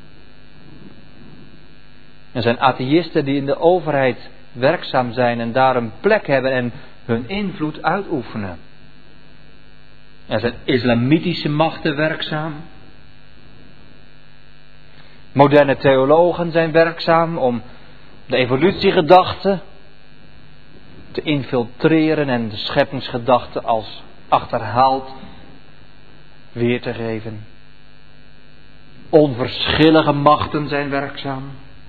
Er zijn atheïsten die in de overheid werkzaam zijn en daar een plek hebben en hun invloed uitoefenen. Er zijn islamitische machten werkzaam. Moderne theologen zijn werkzaam om de evolutiegedachte te infiltreren en de scheppingsgedachte als achterhaald weer te geven. Onverschillige machten zijn werkzaam.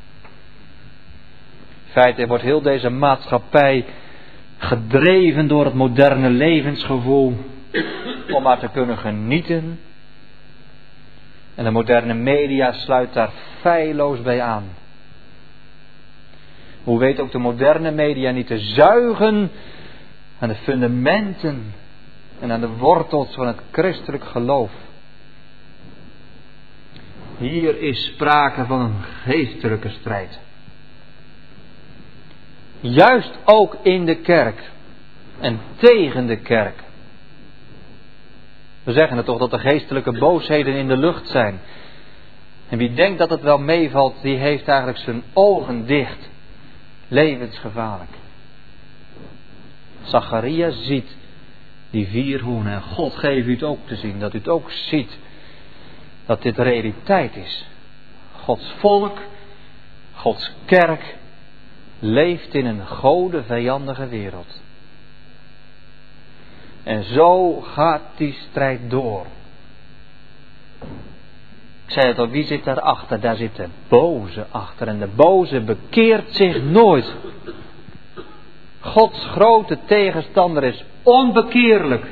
In feite wordt heel deze maatschappij gedreven door het moderne levensgevoel om maar te kunnen genieten. En de moderne media sluit daar feilloos bij aan. Hoe weet ook de moderne media niet te zuigen aan de fundamenten en aan de wortels van het christelijk geloof. Hier is sprake van een geestelijke strijd. Juist ook in de kerk en tegen de kerk. We zeggen het toch dat er geestelijke boosheden in de lucht zijn. En wie denkt dat het wel meevalt, die heeft eigenlijk zijn ogen dicht. Levensgevaarlijk. Zacharia ziet die vier hoornen. En God geeft u het ook te zien. Dat u het ook ziet. Dat dit realiteit is. Gods volk, Gods kerk, leeft in een godenvijandige wereld. En zo gaat die strijd door. Ik zei het al, wie zit daarachter? Daar zit de boze achter. En de boze bekeert zich nooit. Gods grote tegenstander is onbekeerlijk.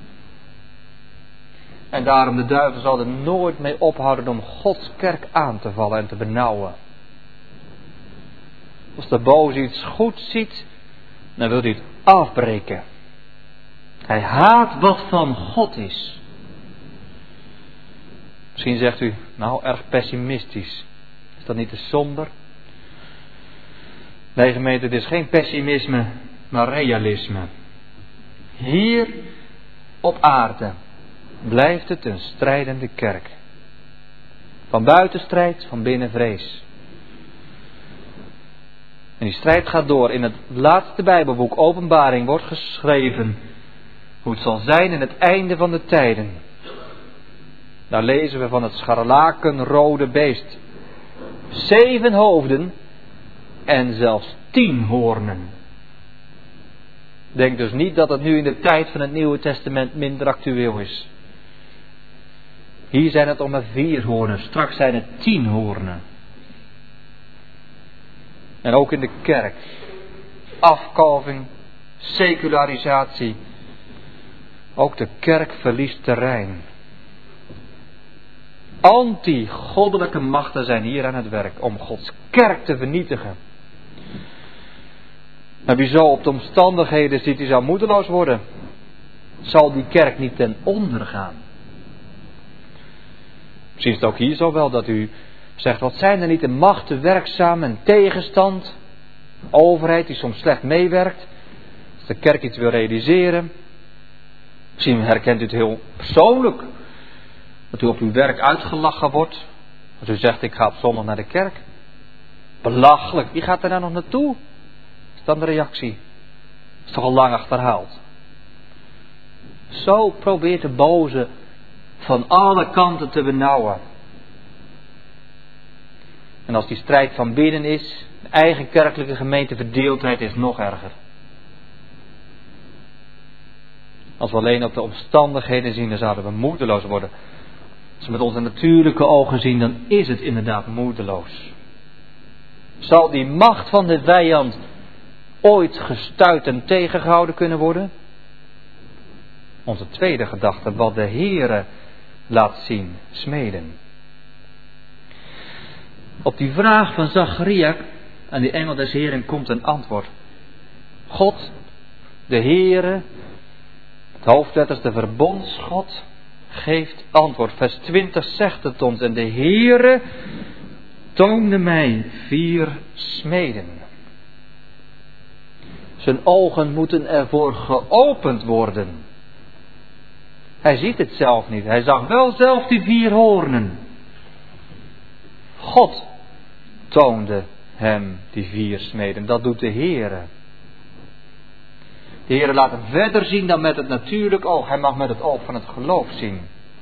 En daarom de duivel zal er nooit mee ophouden om Gods kerk aan te vallen en te benauwen. Als de boze iets goed ziet, dan wil hij het afbreken. Hij haat wat van God is. Misschien zegt u, nou erg pessimistisch. Is dat niet te somber? Nee, gemeente, het is geen pessimisme, maar realisme. Hier op aarde blijft het een strijdende kerk. Van buiten strijd, van binnen vrees. En die strijd gaat door. In het laatste Bijbelboek, Openbaring, wordt geschreven hoe het zal zijn in het einde van de tijden. Daar lezen we van het scharlakenrode beest. Zeven hoofden en zelfs tien hoornen. Denk dus niet dat het nu in de tijd van het Nieuwe Testament minder actueel is. Hier zijn het om maar vier hoornen, straks zijn het tien hoornen. En ook in de kerk. Afkalving, secularisatie. Ook de kerk verliest terrein. Anti-goddelijke machten zijn hier aan het werk om Gods kerk te vernietigen. En wie zo op de omstandigheden ziet, die zou moedeloos worden. Zal die kerk niet ten onder gaan? Misschien is het ook hier zo wel dat u zegt, wat zijn er niet de machten werkzaam en tegenstand? Overheid die soms slecht meewerkt. Als de kerk iets wil realiseren. Misschien herkent u het heel persoonlijk. Dat u op uw werk uitgelachen wordt. Als u zegt, ik ga op zondag naar de kerk. Belachelijk, wie gaat er nou nog naartoe? Is dan de reactie. Is toch al lang achterhaald. Zo probeert de boze van alle kanten te benauwen. En als die strijd van binnen is, de eigen kerkelijke gemeenteverdeeldheid is nog erger. Als we alleen op de omstandigheden zien, dan zouden we moedeloos worden. Als we met onze natuurlijke ogen zien, dan is het inderdaad moedeloos. Zal die macht van de vijand ooit gestuit en tegengehouden kunnen worden? Onze tweede gedachte, wat de Heere laat zien, smeden. Op die vraag van Zacharia aan die engel des Heeren komt een antwoord. God, de Heere, het hoofdletters de verbondsgod, geeft antwoord. Vers twintig zegt het ons. En de Heere toonde mij vier smeden. Zijn ogen moeten ervoor geopend worden. Hij ziet het zelf niet. Hij zag wel zelf die vier hoornen. God toonde hem die vier smeden. Dat doet de Heere. De Heere laat hem verder zien dan met het natuurlijk oog. Hij mag met het oog van het geloof zien.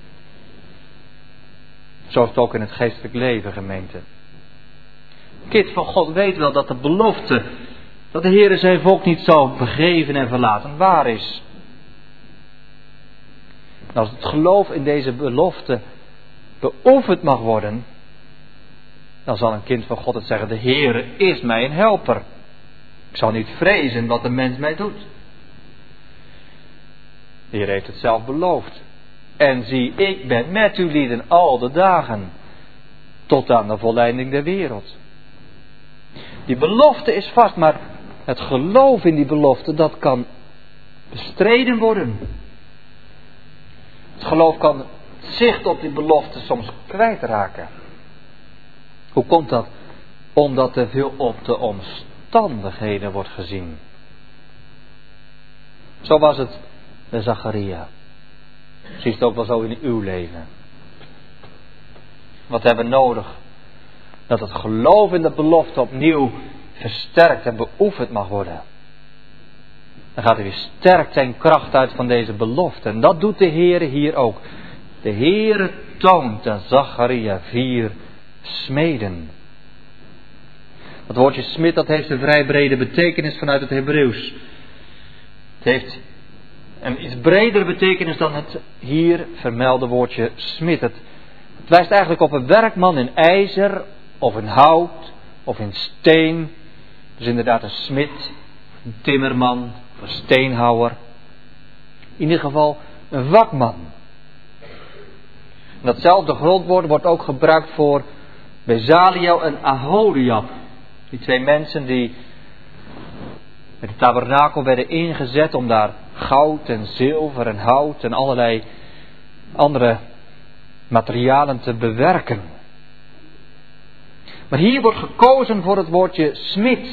Zo is het ook in het geestelijk leven, gemeente. Kind van God weet wel dat de belofte, dat de Heere zijn volk niet zal begeven en verlaten, waar is. En als het geloof in deze belofte beoefend mag worden, dan zal een kind van God het zeggen, de Heere is mij een helper. Ik zal niet vrezen wat de mens mij doet. De Heer heeft het zelf beloofd. En zie, ik ben met u lieden al de dagen, tot aan de volleinding der wereld. Die belofte is vast, maar het geloof in die belofte, dat kan bestreden worden. Het geloof kan het zicht op die belofte soms kwijtraken. Hoe komt dat? Omdat er veel op de omstandigheden wordt gezien. Zo was het bij Zacharia. Misschien is het ook wel zo in uw leven. Wat hebben we nodig? Dat het geloof in de belofte opnieuw versterkt en beoefend mag worden. Dan gaat er weer sterkte en kracht uit van deze belofte. En dat doet de Heere hier ook. De Heere toont aan Zacharia vier smeden. Dat woordje smid, dat heeft een vrij brede betekenis vanuit het Hebreeuws. Het heeft een iets bredere betekenis dan het hier vermelde woordje smid. Het, het wijst eigenlijk op een werkman in ijzer of in hout of in steen. Dus inderdaad een smid, een timmerman of een steenhouwer. In ieder geval een vakman. En datzelfde grondwoord wordt ook gebruikt voor Bezaliel en Aholiab. Die twee mensen die met de tabernakel werden ingezet om daar goud en zilver en hout en allerlei andere materialen te bewerken. Maar hier wordt gekozen voor het woordje smid.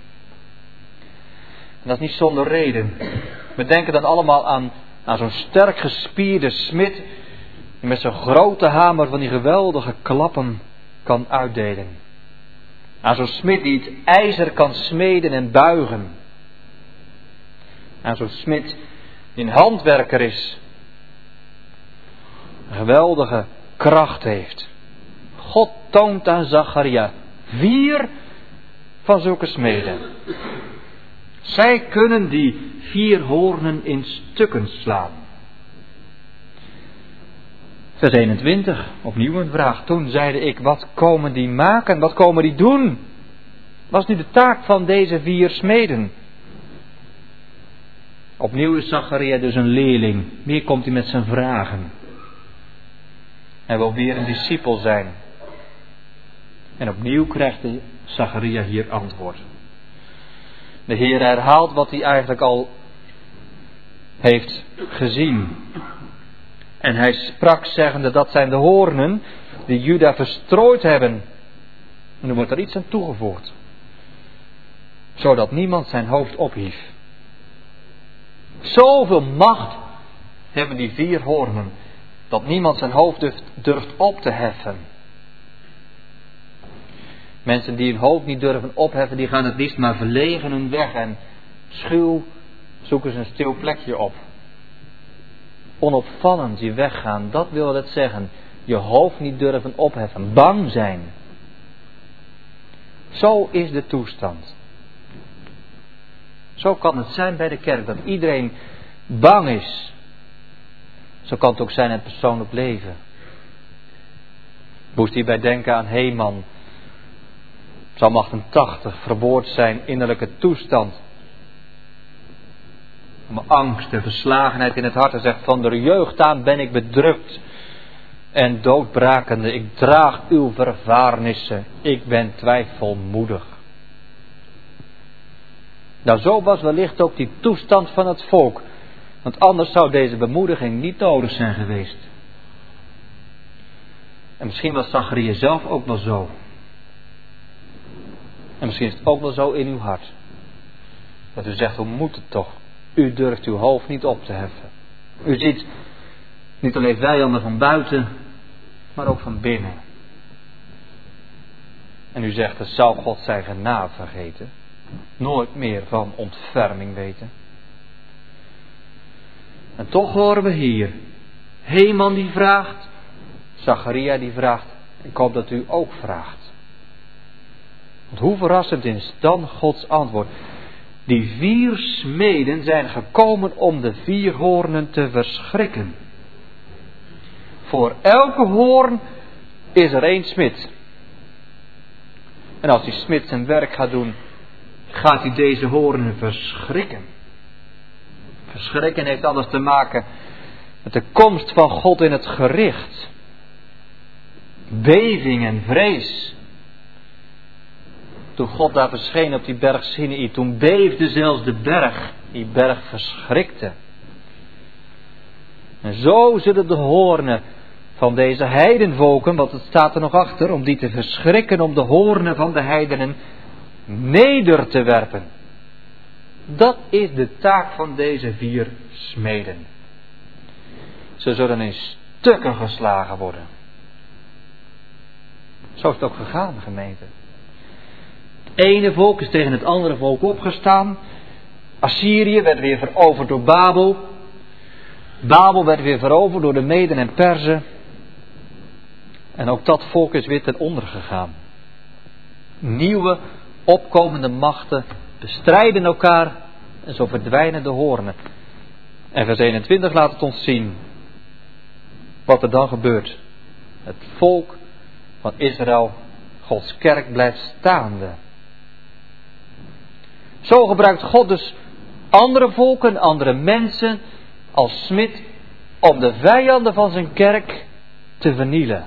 En dat is niet zonder reden. We denken dan allemaal aan, aan zo'n sterk gespierde smid die met zo'n grote hamer van die geweldige klappen kan uitdelen. Aan zo'n smid die het ijzer kan smeden en buigen. Aan zo'n smid die een handwerker is. Een geweldige kracht heeft. God toont aan Zacharia vier van zulke smeden. Zij kunnen die vier hoornen in stukken slaan. Vers eenentwintig, opnieuw een vraag. Toen zeide ik, wat komen die maken? Wat komen die doen? Wat is nu de taak van deze vier smeden? Opnieuw is Zacharia dus een leerling. Meer komt hij met zijn vragen. Hij wil weer een discipel zijn. En opnieuw krijgt Zacharia hier antwoord. De Heer herhaalt wat hij eigenlijk al heeft gezien. En hij sprak zeggende, dat zijn de hoornen die Juda verstrooid hebben. En er wordt er iets aan toegevoegd. Zodat niemand zijn hoofd ophief. Zoveel macht hebben die vier hoornen, dat niemand zijn hoofd durft, durft op te heffen. Mensen die hun hoofd niet durven opheffen, die gaan het liefst maar verlegen hun weg en schuw zoeken ze een stil plekje op. Onopvallend je weggaan, dat wil het zeggen. Je hoofd niet durven opheffen, bang zijn. Zo is de toestand. Zo kan het zijn bij de kerk, dat iedereen bang is. Zo kan het ook zijn in het persoonlijk leven. Moest hierbij denken aan Heman. Psalm achtentachtig, verwoord zijn innerlijke toestand. Om angst en verslagenheid in het hart. Hij zegt, van de jeugd aan ben ik bedrukt en doodbrakende. Ik draag uw vervaarnissen. Ik ben twijfelmoedig. Nou, zo was wellicht ook die toestand van het volk. Want anders zou deze bemoediging niet nodig zijn geweest. En misschien was Zacharia zelf ook wel zo. En misschien is het ook wel zo in uw hart. Dat u zegt, hoe moet het toch? U durft uw hoofd niet op te heffen. U ziet niet alleen vijanden van buiten, maar ook van binnen. En u zegt, het zou God zijn genade vergeten. Nooit meer van ontferming weten. En toch horen we hier. Heman die vraagt. Zacharia die vraagt. Ik hoop dat u ook vraagt. Want hoe verrassend is dan Gods antwoord. Die vier smeden zijn gekomen om de vier hoornen te verschrikken. Voor elke hoorn is er één smid. En als die smid zijn werk gaat doen, gaat hij deze hoornen verschrikken. Verschrikken heeft alles te maken met de komst van God in het gericht. Beving en vrees. Toen God daar verscheen op die berg Sinaï, toen beefde zelfs de berg. Die berg verschrikte. En zo zullen de hoornen van deze heidenvolken, want het staat er nog achter, om die te verschrikken, om de hoornen van de heidenen neder te werpen. Dat is de taak van deze vier smeden. Ze zullen in stukken geslagen worden. Zo is het ook gegaan, gemeente. Het ene volk is tegen het andere volk opgestaan. Assyrië werd weer veroverd door Babel. Babel werd weer veroverd door de Meden en Perzen. En ook dat volk is weer ten onder gegaan. Nieuwe opkomende machten bestrijden elkaar en zo verdwijnen de hoornen. En vers eenentwintig laat het ons zien wat er dan gebeurt. Het volk van Israël, Gods kerk, blijft staande. Zo gebruikt God dus andere volken, andere mensen als smid om de vijanden van zijn kerk te vernielen.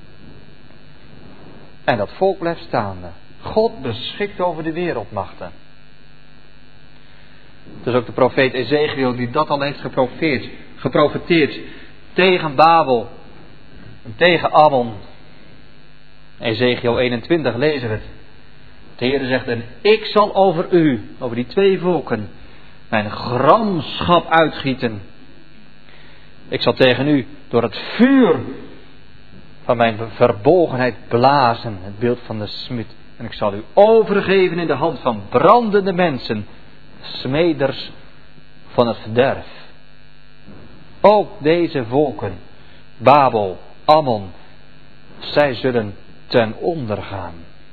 En dat volk blijft staande. God beschikt over de wereldmachten. Het is ook de profeet Ezekiel die dat al heeft geprofeteerd, geprofeteerd tegen Babel en tegen Ammon. Ezekiel eenentwintig lezen we het. De Heer zegt, en ik zal over u, over die twee volken, mijn gramschap uitgieten. Ik zal tegen u door het vuur van mijn verbolgenheid blazen, het beeld van de smid. En ik zal u overgeven in de hand van brandende mensen, smeders van het verderf. Ook deze volken, Babel, Ammon, zij zullen ten onder gaan.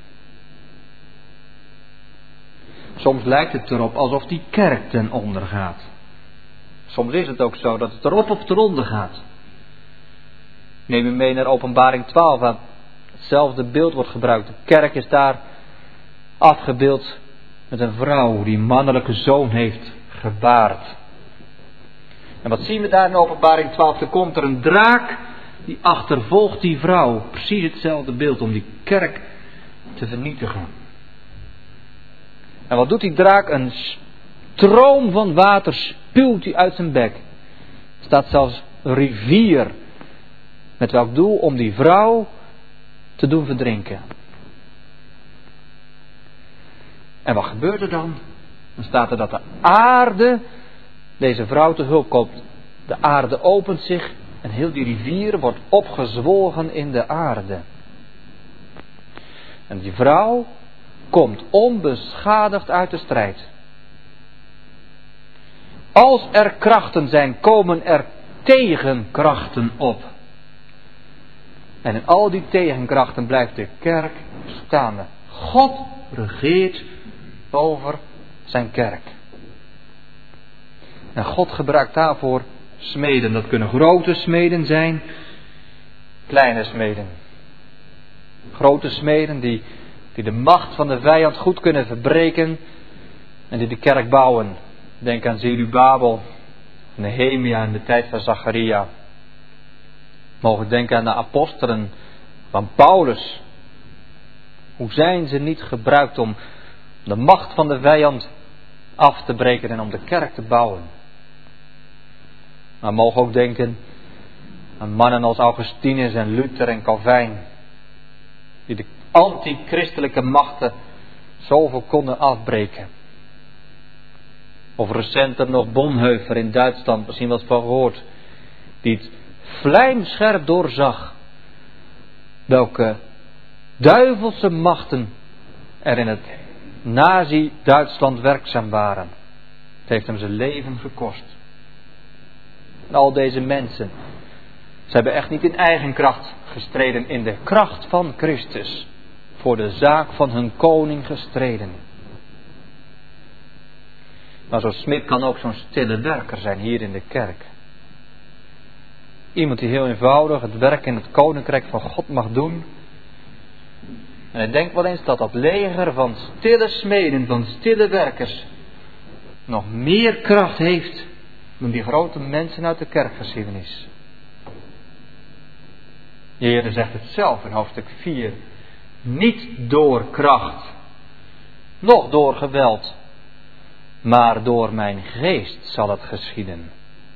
Soms lijkt het erop alsof die kerk ten onder gaat. Soms is het ook zo dat het erop of eronder gaat. Neem u mee naar Openbaring twaalf, waar hetzelfde beeld wordt gebruikt. De kerk is daar afgebeeld met een vrouw die een mannelijke zoon heeft gebaard. En wat zien we daar in Openbaring twaalf? Er komt er een draak die achtervolgt die vrouw. Precies hetzelfde beeld om die kerk te vernietigen. En wat doet die draak? Een stroom van water spuwt hij uit zijn bek. Er staat zelfs een rivier. Met welk doel? Om die vrouw te doen verdrinken. En wat gebeurt er dan? Dan staat er dat de aarde deze vrouw te hulp komt. De aarde opent zich en heel die rivier wordt opgezwolgen in de aarde. En die vrouw komt onbeschadigd uit de strijd. Als er krachten zijn, komen er tegenkrachten op. En in al die tegenkrachten blijft de kerk staande. God regeert over zijn kerk. En God gebruikt daarvoor smeden. Dat kunnen grote smeden zijn, kleine smeden. Grote smeden die, die de macht van de vijand goed kunnen verbreken en die de kerk bouwen. Denk aan Zerubabel, Nehemia in de tijd van Zacharia. Mogen denken aan de apostelen van Paulus. Hoe zijn ze niet gebruikt om de macht van de vijand af te breken en om de kerk te bouwen. Maar mogen ook denken aan mannen als Augustinus en Luther en Calvijn. Die de antichristelijke machten zoveel konden afbreken. Of recenter nog Bonhoeffer in Duitsland, misschien wat van gehoord. Die het vlijmscherp doorzag welke duivelse machten er in het Nazi-Duitsland werkzaam waren. Het heeft hem zijn leven gekost. En al deze mensen, ze hebben echt niet in eigen kracht gestreden, in de kracht van Christus. Voor de zaak van hun koning gestreden. Maar zo'n smid kan ook zo'n stille werker zijn hier in de kerk. Iemand die heel eenvoudig het werk in het koninkrijk van God mag doen. En ik denk wel eens dat dat leger van stille smeden, van stille werkers, nog meer kracht heeft dan die grote mensen uit de kerkgeschiedenis. De Heer zegt het zelf in hoofdstuk vier. Niet door kracht, noch door geweld, maar door mijn geest zal het geschieden.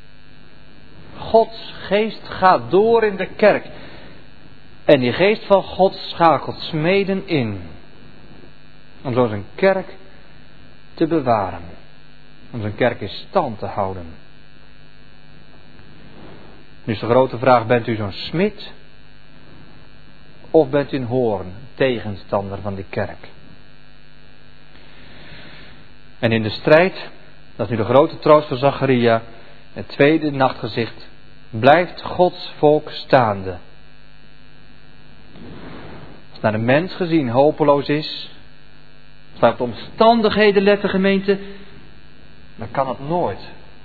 Gods geest gaat door in de kerk. En die geest van God schakelt smeden in. Om zo zijn kerk te bewaren. Om zijn kerk in stand te houden. Nu is de grote vraag, bent u zo'n smid? Of bent u een hoorn, tegenstander van die kerk? En in de strijd, dat is nu de grote troost van Zacharia, het tweede nachtgezicht, blijft Gods volk staande. Als naar de mens gezien hopeloos is, als hij op de omstandigheden let de gemeente, dan kan het nooit.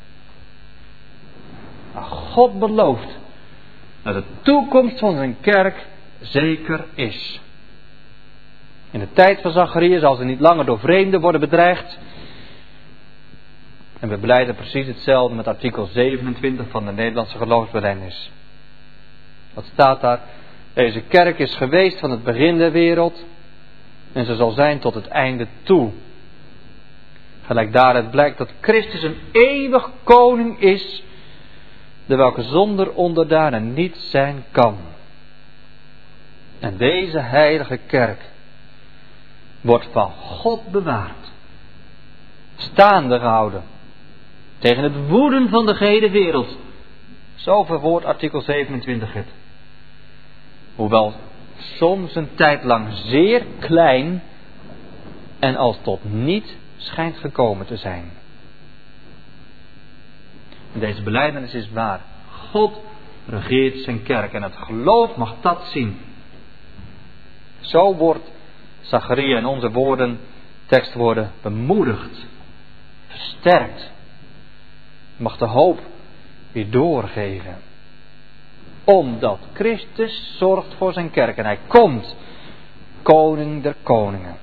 Maar God belooft dat de toekomst van zijn kerk zeker is. In de tijd van Zacharia zal ze niet langer door vreemden worden bedreigd. En we belijden precies hetzelfde met artikel zevenentwintig van de Nederlandse geloofsbelijdenis. Wat staat daar? Deze kerk is geweest van het begin der wereld en ze zal zijn tot het einde toe. Gelijk daaruit blijkt dat Christus een eeuwig koning is, de welke zonder onderdanen niet zijn kan. En deze heilige kerk wordt van God bewaard, staande gehouden tegen het woeden van de gehele wereld. Zo verwoordt artikel zevenentwintig het. Hoewel soms een tijd lang zeer klein en als tot niet schijnt gekomen te zijn. Deze belijdenis is waar. God regeert zijn kerk en het geloof mag dat zien. Zo wordt Zacharia in onze woorden, tekstwoorden, bemoedigd, versterkt. Mag de hoop weer doorgeven. Omdat Christus zorgt voor zijn kerk en hij komt, koning der koningen.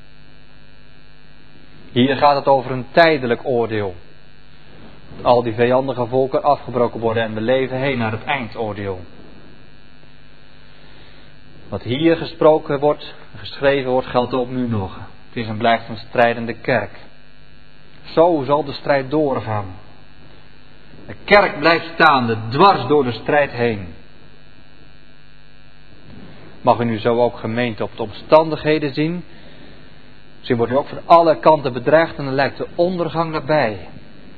Hier gaat het over een tijdelijk oordeel. Al die vijandige volken afgebroken worden en we leven heen naar het eindoordeel. Wat hier gesproken wordt, geschreven wordt, geldt ook nu nog. Het is en blijft een strijdende kerk. Zo zal de strijd doorgaan. De kerk blijft staande, dwars door de strijd heen. Mag u nu zo ook gemeente op de omstandigheden zien? Misschien wordt u ook van alle kanten bedreigd en dan lijkt de ondergang nabij.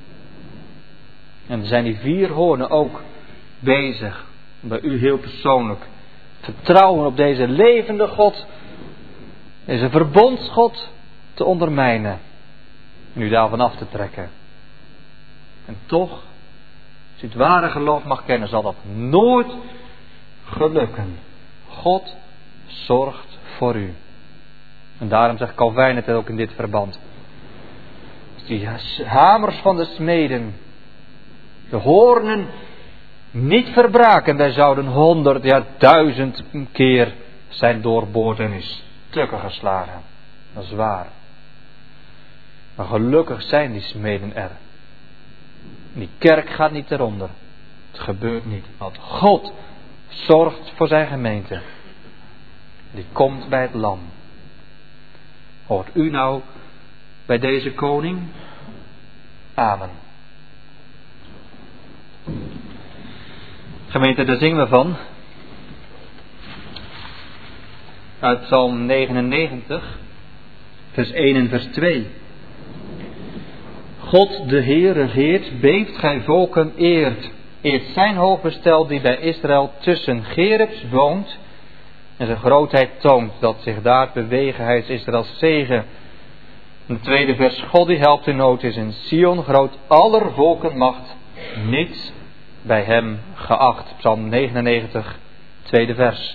En zijn die vier hoornen ook bezig, bij u heel persoonlijk, vertrouwen op deze levende God, deze verbondsgod te ondermijnen en u daarvan af te trekken. En toch, als u het ware geloof mag kennen, zal dat nooit gelukken. God zorgt voor u. En daarom zegt Calvijn het ook in dit verband. Als die hamers van de smeden de hoornen niet verbraken, wij zouden honderd, ja duizend keer zijn doorboord en in stukken geslagen. Dat is waar. Maar gelukkig zijn die smeden er. Die kerk gaat niet eronder. Het gebeurt niet. Want God zorgt voor zijn gemeente. Die komt bij het lam. Hoort u nou bij deze koning? Amen. Gemeente, daar zingen we van. Uit Psalm negenennegentig, vers één en vers twee. God de Heer regeert, beeft gij volken eert. Eert zijn hoofdbestel die bij Israël tussen Gerubs woont. En zijn grootheid toont, dat zich daar bewegen, hij is Israëls zegen. In het tweede vers, God die helpt in nood is in Sion groot aller volken macht. Niets bij hem geacht. Psalm negenennegentig, tweede vers.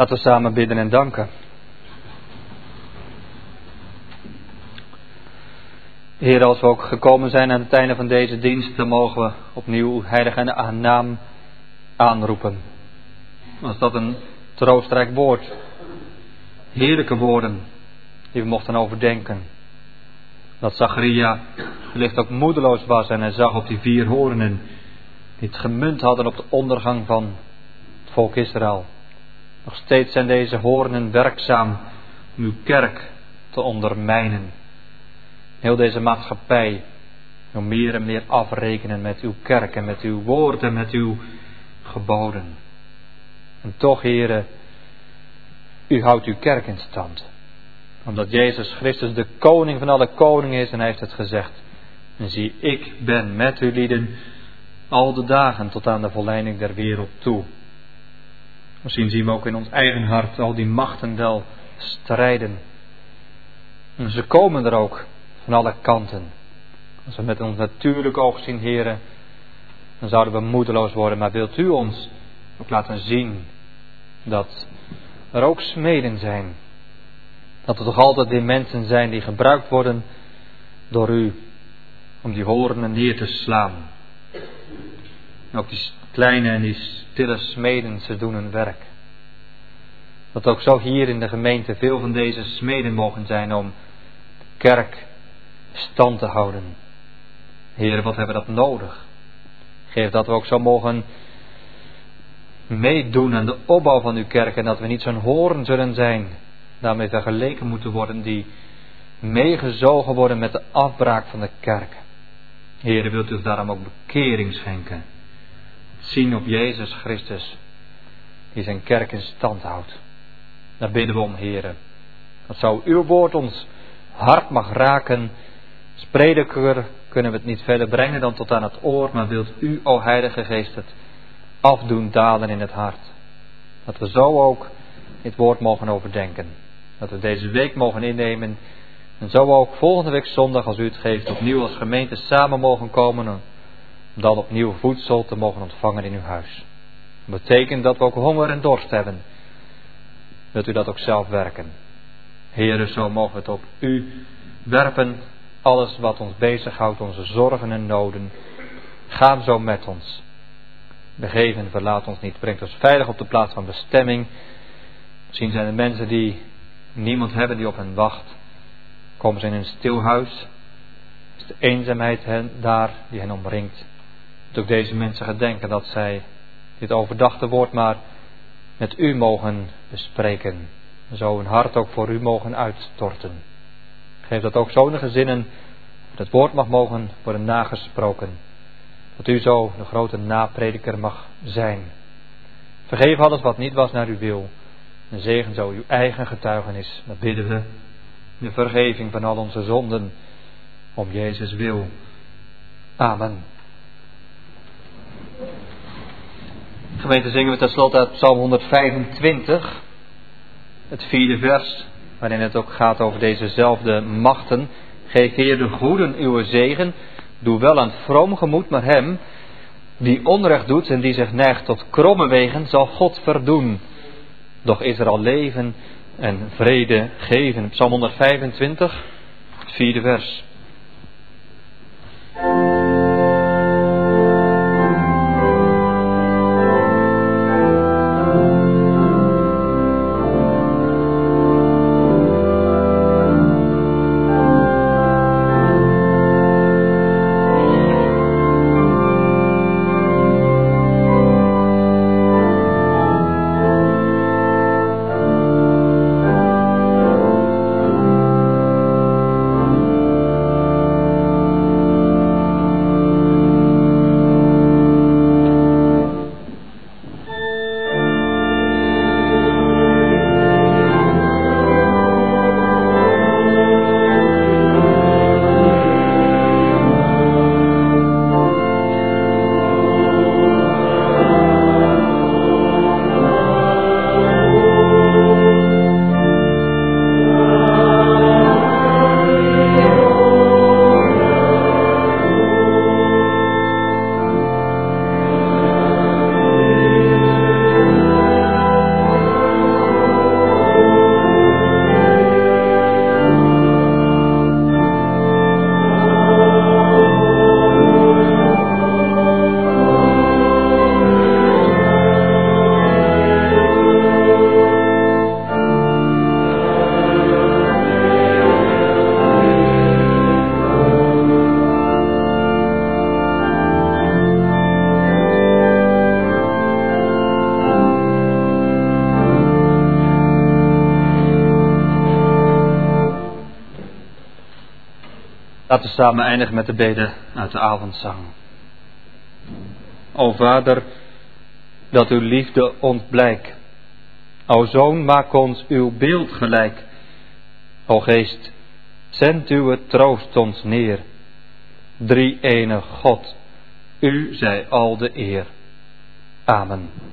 Laten we samen bidden en danken. Heer, als we ook gekomen zijn aan het einde van deze dienst, dan mogen we opnieuw uw heilige naam aanroepen. Was dat een troostrijk woord. Heerlijke woorden die we mochten overdenken. Dat Zacharia wellicht ook moedeloos was en hij zag op die vier hoornen die het gemunt hadden op de ondergang van het volk Israël. Nog steeds zijn deze hoornen werkzaam om uw kerk te ondermijnen. Heel deze maatschappij wil meer en meer afrekenen met uw kerk en met uw woord en met uw geboden. En toch, Heere, u houdt uw kerk in stand. Omdat Jezus Christus de koning van alle koningen is en hij heeft het gezegd. En zie, ik ben met u lieden al de dagen tot aan de volleinding der wereld toe. Misschien zien we ook in ons eigen hart al die machten wel strijden. En ze komen er ook van alle kanten. Als we met ons natuurlijk oog zien, Heere, dan zouden we moedeloos worden. Maar wilt u ons ook laten zien dat er ook smeden zijn. Dat er toch altijd weer mensen zijn die gebruikt worden door u om die hoornen neer te slaan. En ook die kleine en die stille smeden, ze doen hun werk. Dat ook zo hier in de gemeente veel van deze smeden mogen zijn om de kerk stand te houden. Heer, wat hebben we dat nodig? Geef dat we ook zo mogen meedoen aan de opbouw van uw kerk en dat we niet zo'n hoorn zullen zijn, daarmee vergeleken moeten worden, die meegezogen worden met de afbraak van de kerk. Heer, wilt u daarom ook bekering schenken. Het zien op Jezus Christus, die zijn kerk in stand houdt. Daar bidden we om, Heer. Dat zou uw woord ons hart mag raken. Als prediker kunnen we het niet verder brengen dan tot aan het oor, maar wilt u, o Heilige Geest, het afdoen dalen in het hart. Dat we zo ook dit woord mogen overdenken. Dat we deze week mogen innemen. En zo ook volgende week zondag, als u het geeft, opnieuw als gemeente samen mogen komen. Om dan opnieuw voedsel te mogen ontvangen in uw huis. Dat betekent dat we ook honger en dorst hebben. Wilt u dat ook zelf werken. Heere, zo mogen we het op u werpen. Alles wat ons bezighoudt, onze zorgen en noden. Ga zo met ons. Begeef en verlaat ons niet. Brengt ons veilig op de plaats van bestemming. Misschien zijn er mensen die niemand hebben die op hen wacht. Komen ze in een stil huis. Is de eenzaamheid hen daar die hen omringt. Moet ook deze mensen gedenken dat zij dit overdachte woord maar met u mogen bespreken. Zo hun hart ook voor u mogen uitstorten. Geef dat ook zo in de gezinnen het woord mag mogen worden nagesproken. Dat u zo de grote naprediker mag zijn. Vergeef alles wat niet was naar uw wil. En zegen zo uw eigen getuigenis. Dat bidden we. De vergeving van al onze zonden. Om Jezus wil. Amen. Gemeente, zingen we tenslotte uit Psalm honderdvijfentwintig. Het vierde vers. Waarin het ook gaat over dezezelfde machten. Geef Heer de goeden uw zegen. Doe wel aan het vroom gemoed, maar hem die onrecht doet en die zich neigt tot kromme wegen, zal God verdoen. Doch is er al leven en vrede geven. Psalm honderdvijfentwintig, het vierde vers. Laten we samen eindigen met de bede uit de avondzang. O Vader, dat uw liefde ontblijkt. O Zoon, maak ons uw beeld gelijk. O Geest, zend uw troost ons neer. Drie-enige God, u zij al de eer. Amen.